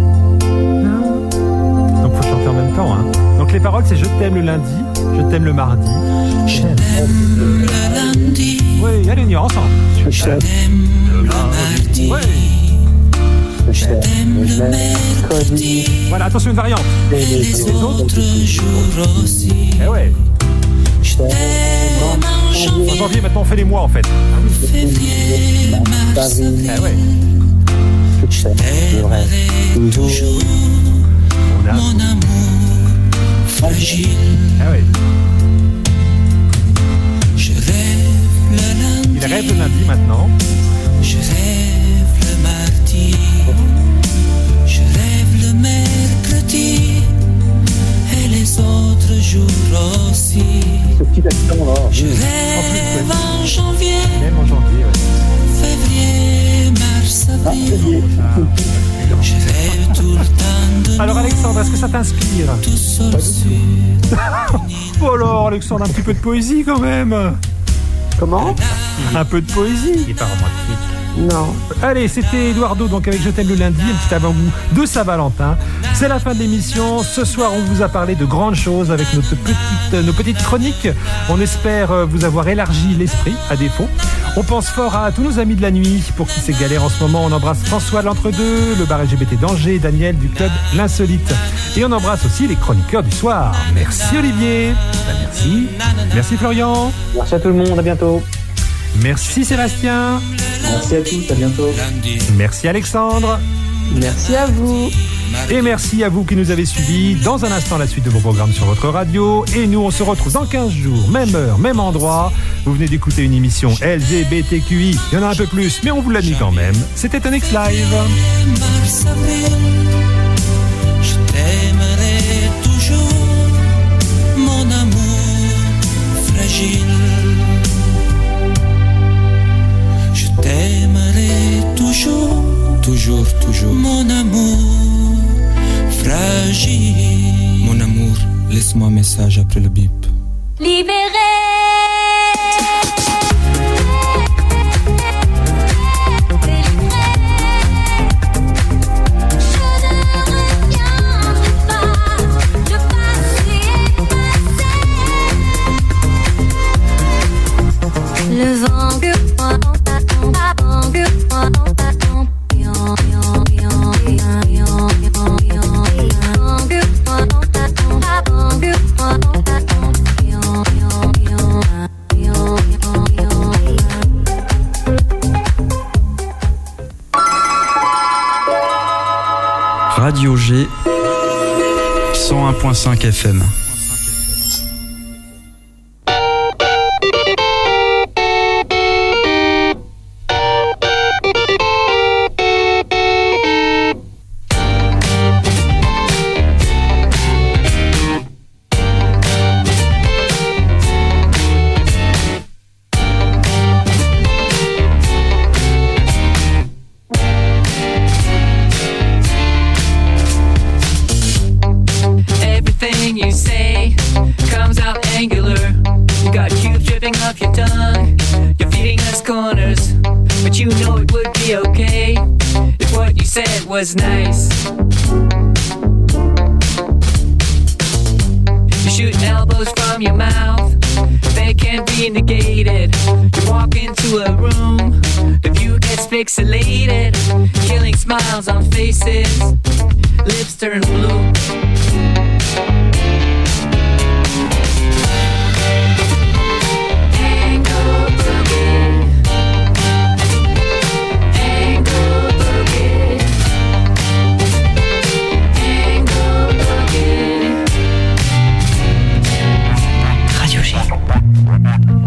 Donc, faut chanter en même temps, hein. Donc, les paroles, c'est je t'aime le lundi, je t'aime le mardi. Je t'aime le lundi. Oui, allez, on y va ensemble. Je t'aime le mardi. Oui. Je t'aime le mercredi. Voilà, attention, une variante. Et les autres jours aussi. Eh ouais. Je t'aime en janvier. En janvier, maintenant, on fait les mois, en fait. Février, mars, avril. Eh ouais. Je t'aimerai toujours. Mon amour fragile. Ah ouais. Je rêve le lundi. Il rêve le lundi maintenant. Je rêve le mardi. Je rêve le mercredi. Et les autres jours aussi. Ce petit accent là. Je rêve en janvier. Même en janvier, ouais. Février, mars, avril. Je rêve tout le temps de. Alors Alexandre, est-ce que ça t'inspire? Tout seul sur. Oh alors Alexandre, un petit peu de poésie quand même. Comment? Un peu de poésie. Il est pas romantique. Non. Allez, c'était Eduardo, donc avec Je t'aime le lundi, un petit avant-goût de Saint-Valentin. C'est la fin de l'émission. Ce soir, on vous a parlé de grandes choses avec nos petites chroniques. On espère vous avoir élargi l'esprit, à défaut. On pense fort à tous nos amis de la nuit, pour qui c'est galère en ce moment. On embrasse François de l'Entre-deux, le bar LGBT d'Angers, Daniel du club L'Insolite. Et on embrasse aussi les chroniqueurs du soir. Merci Olivier. Merci. Merci Florian. Merci à tout le monde, à bientôt. Merci Sébastien. Merci à tous, à bientôt. Merci Alexandre. Merci à vous. Et merci à vous qui nous avez suivis. Dans un instant, la suite de vos programmes sur votre radio. Et nous, on se retrouve dans 15 jours, même heure, même endroit. Vous venez d'écouter une émission LGBTQI. Il y en a un peu plus, mais on vous l'a mis quand même. C'était un X-Live. Je t'aimerai toujours, mon amour fragile. Je t'aimerai toujours, toujours, toujours, mon amour fragile. Mon amour, laisse-moi un message après le bip. Libéré. Le vent que Radio G 101.5 FM. Was nice. You shoot elbows from your mouth, they can't be negated. You walk into a room, the view gets pixelated, killing smiles on faces, lips turn blue. Angle boogie. Bye.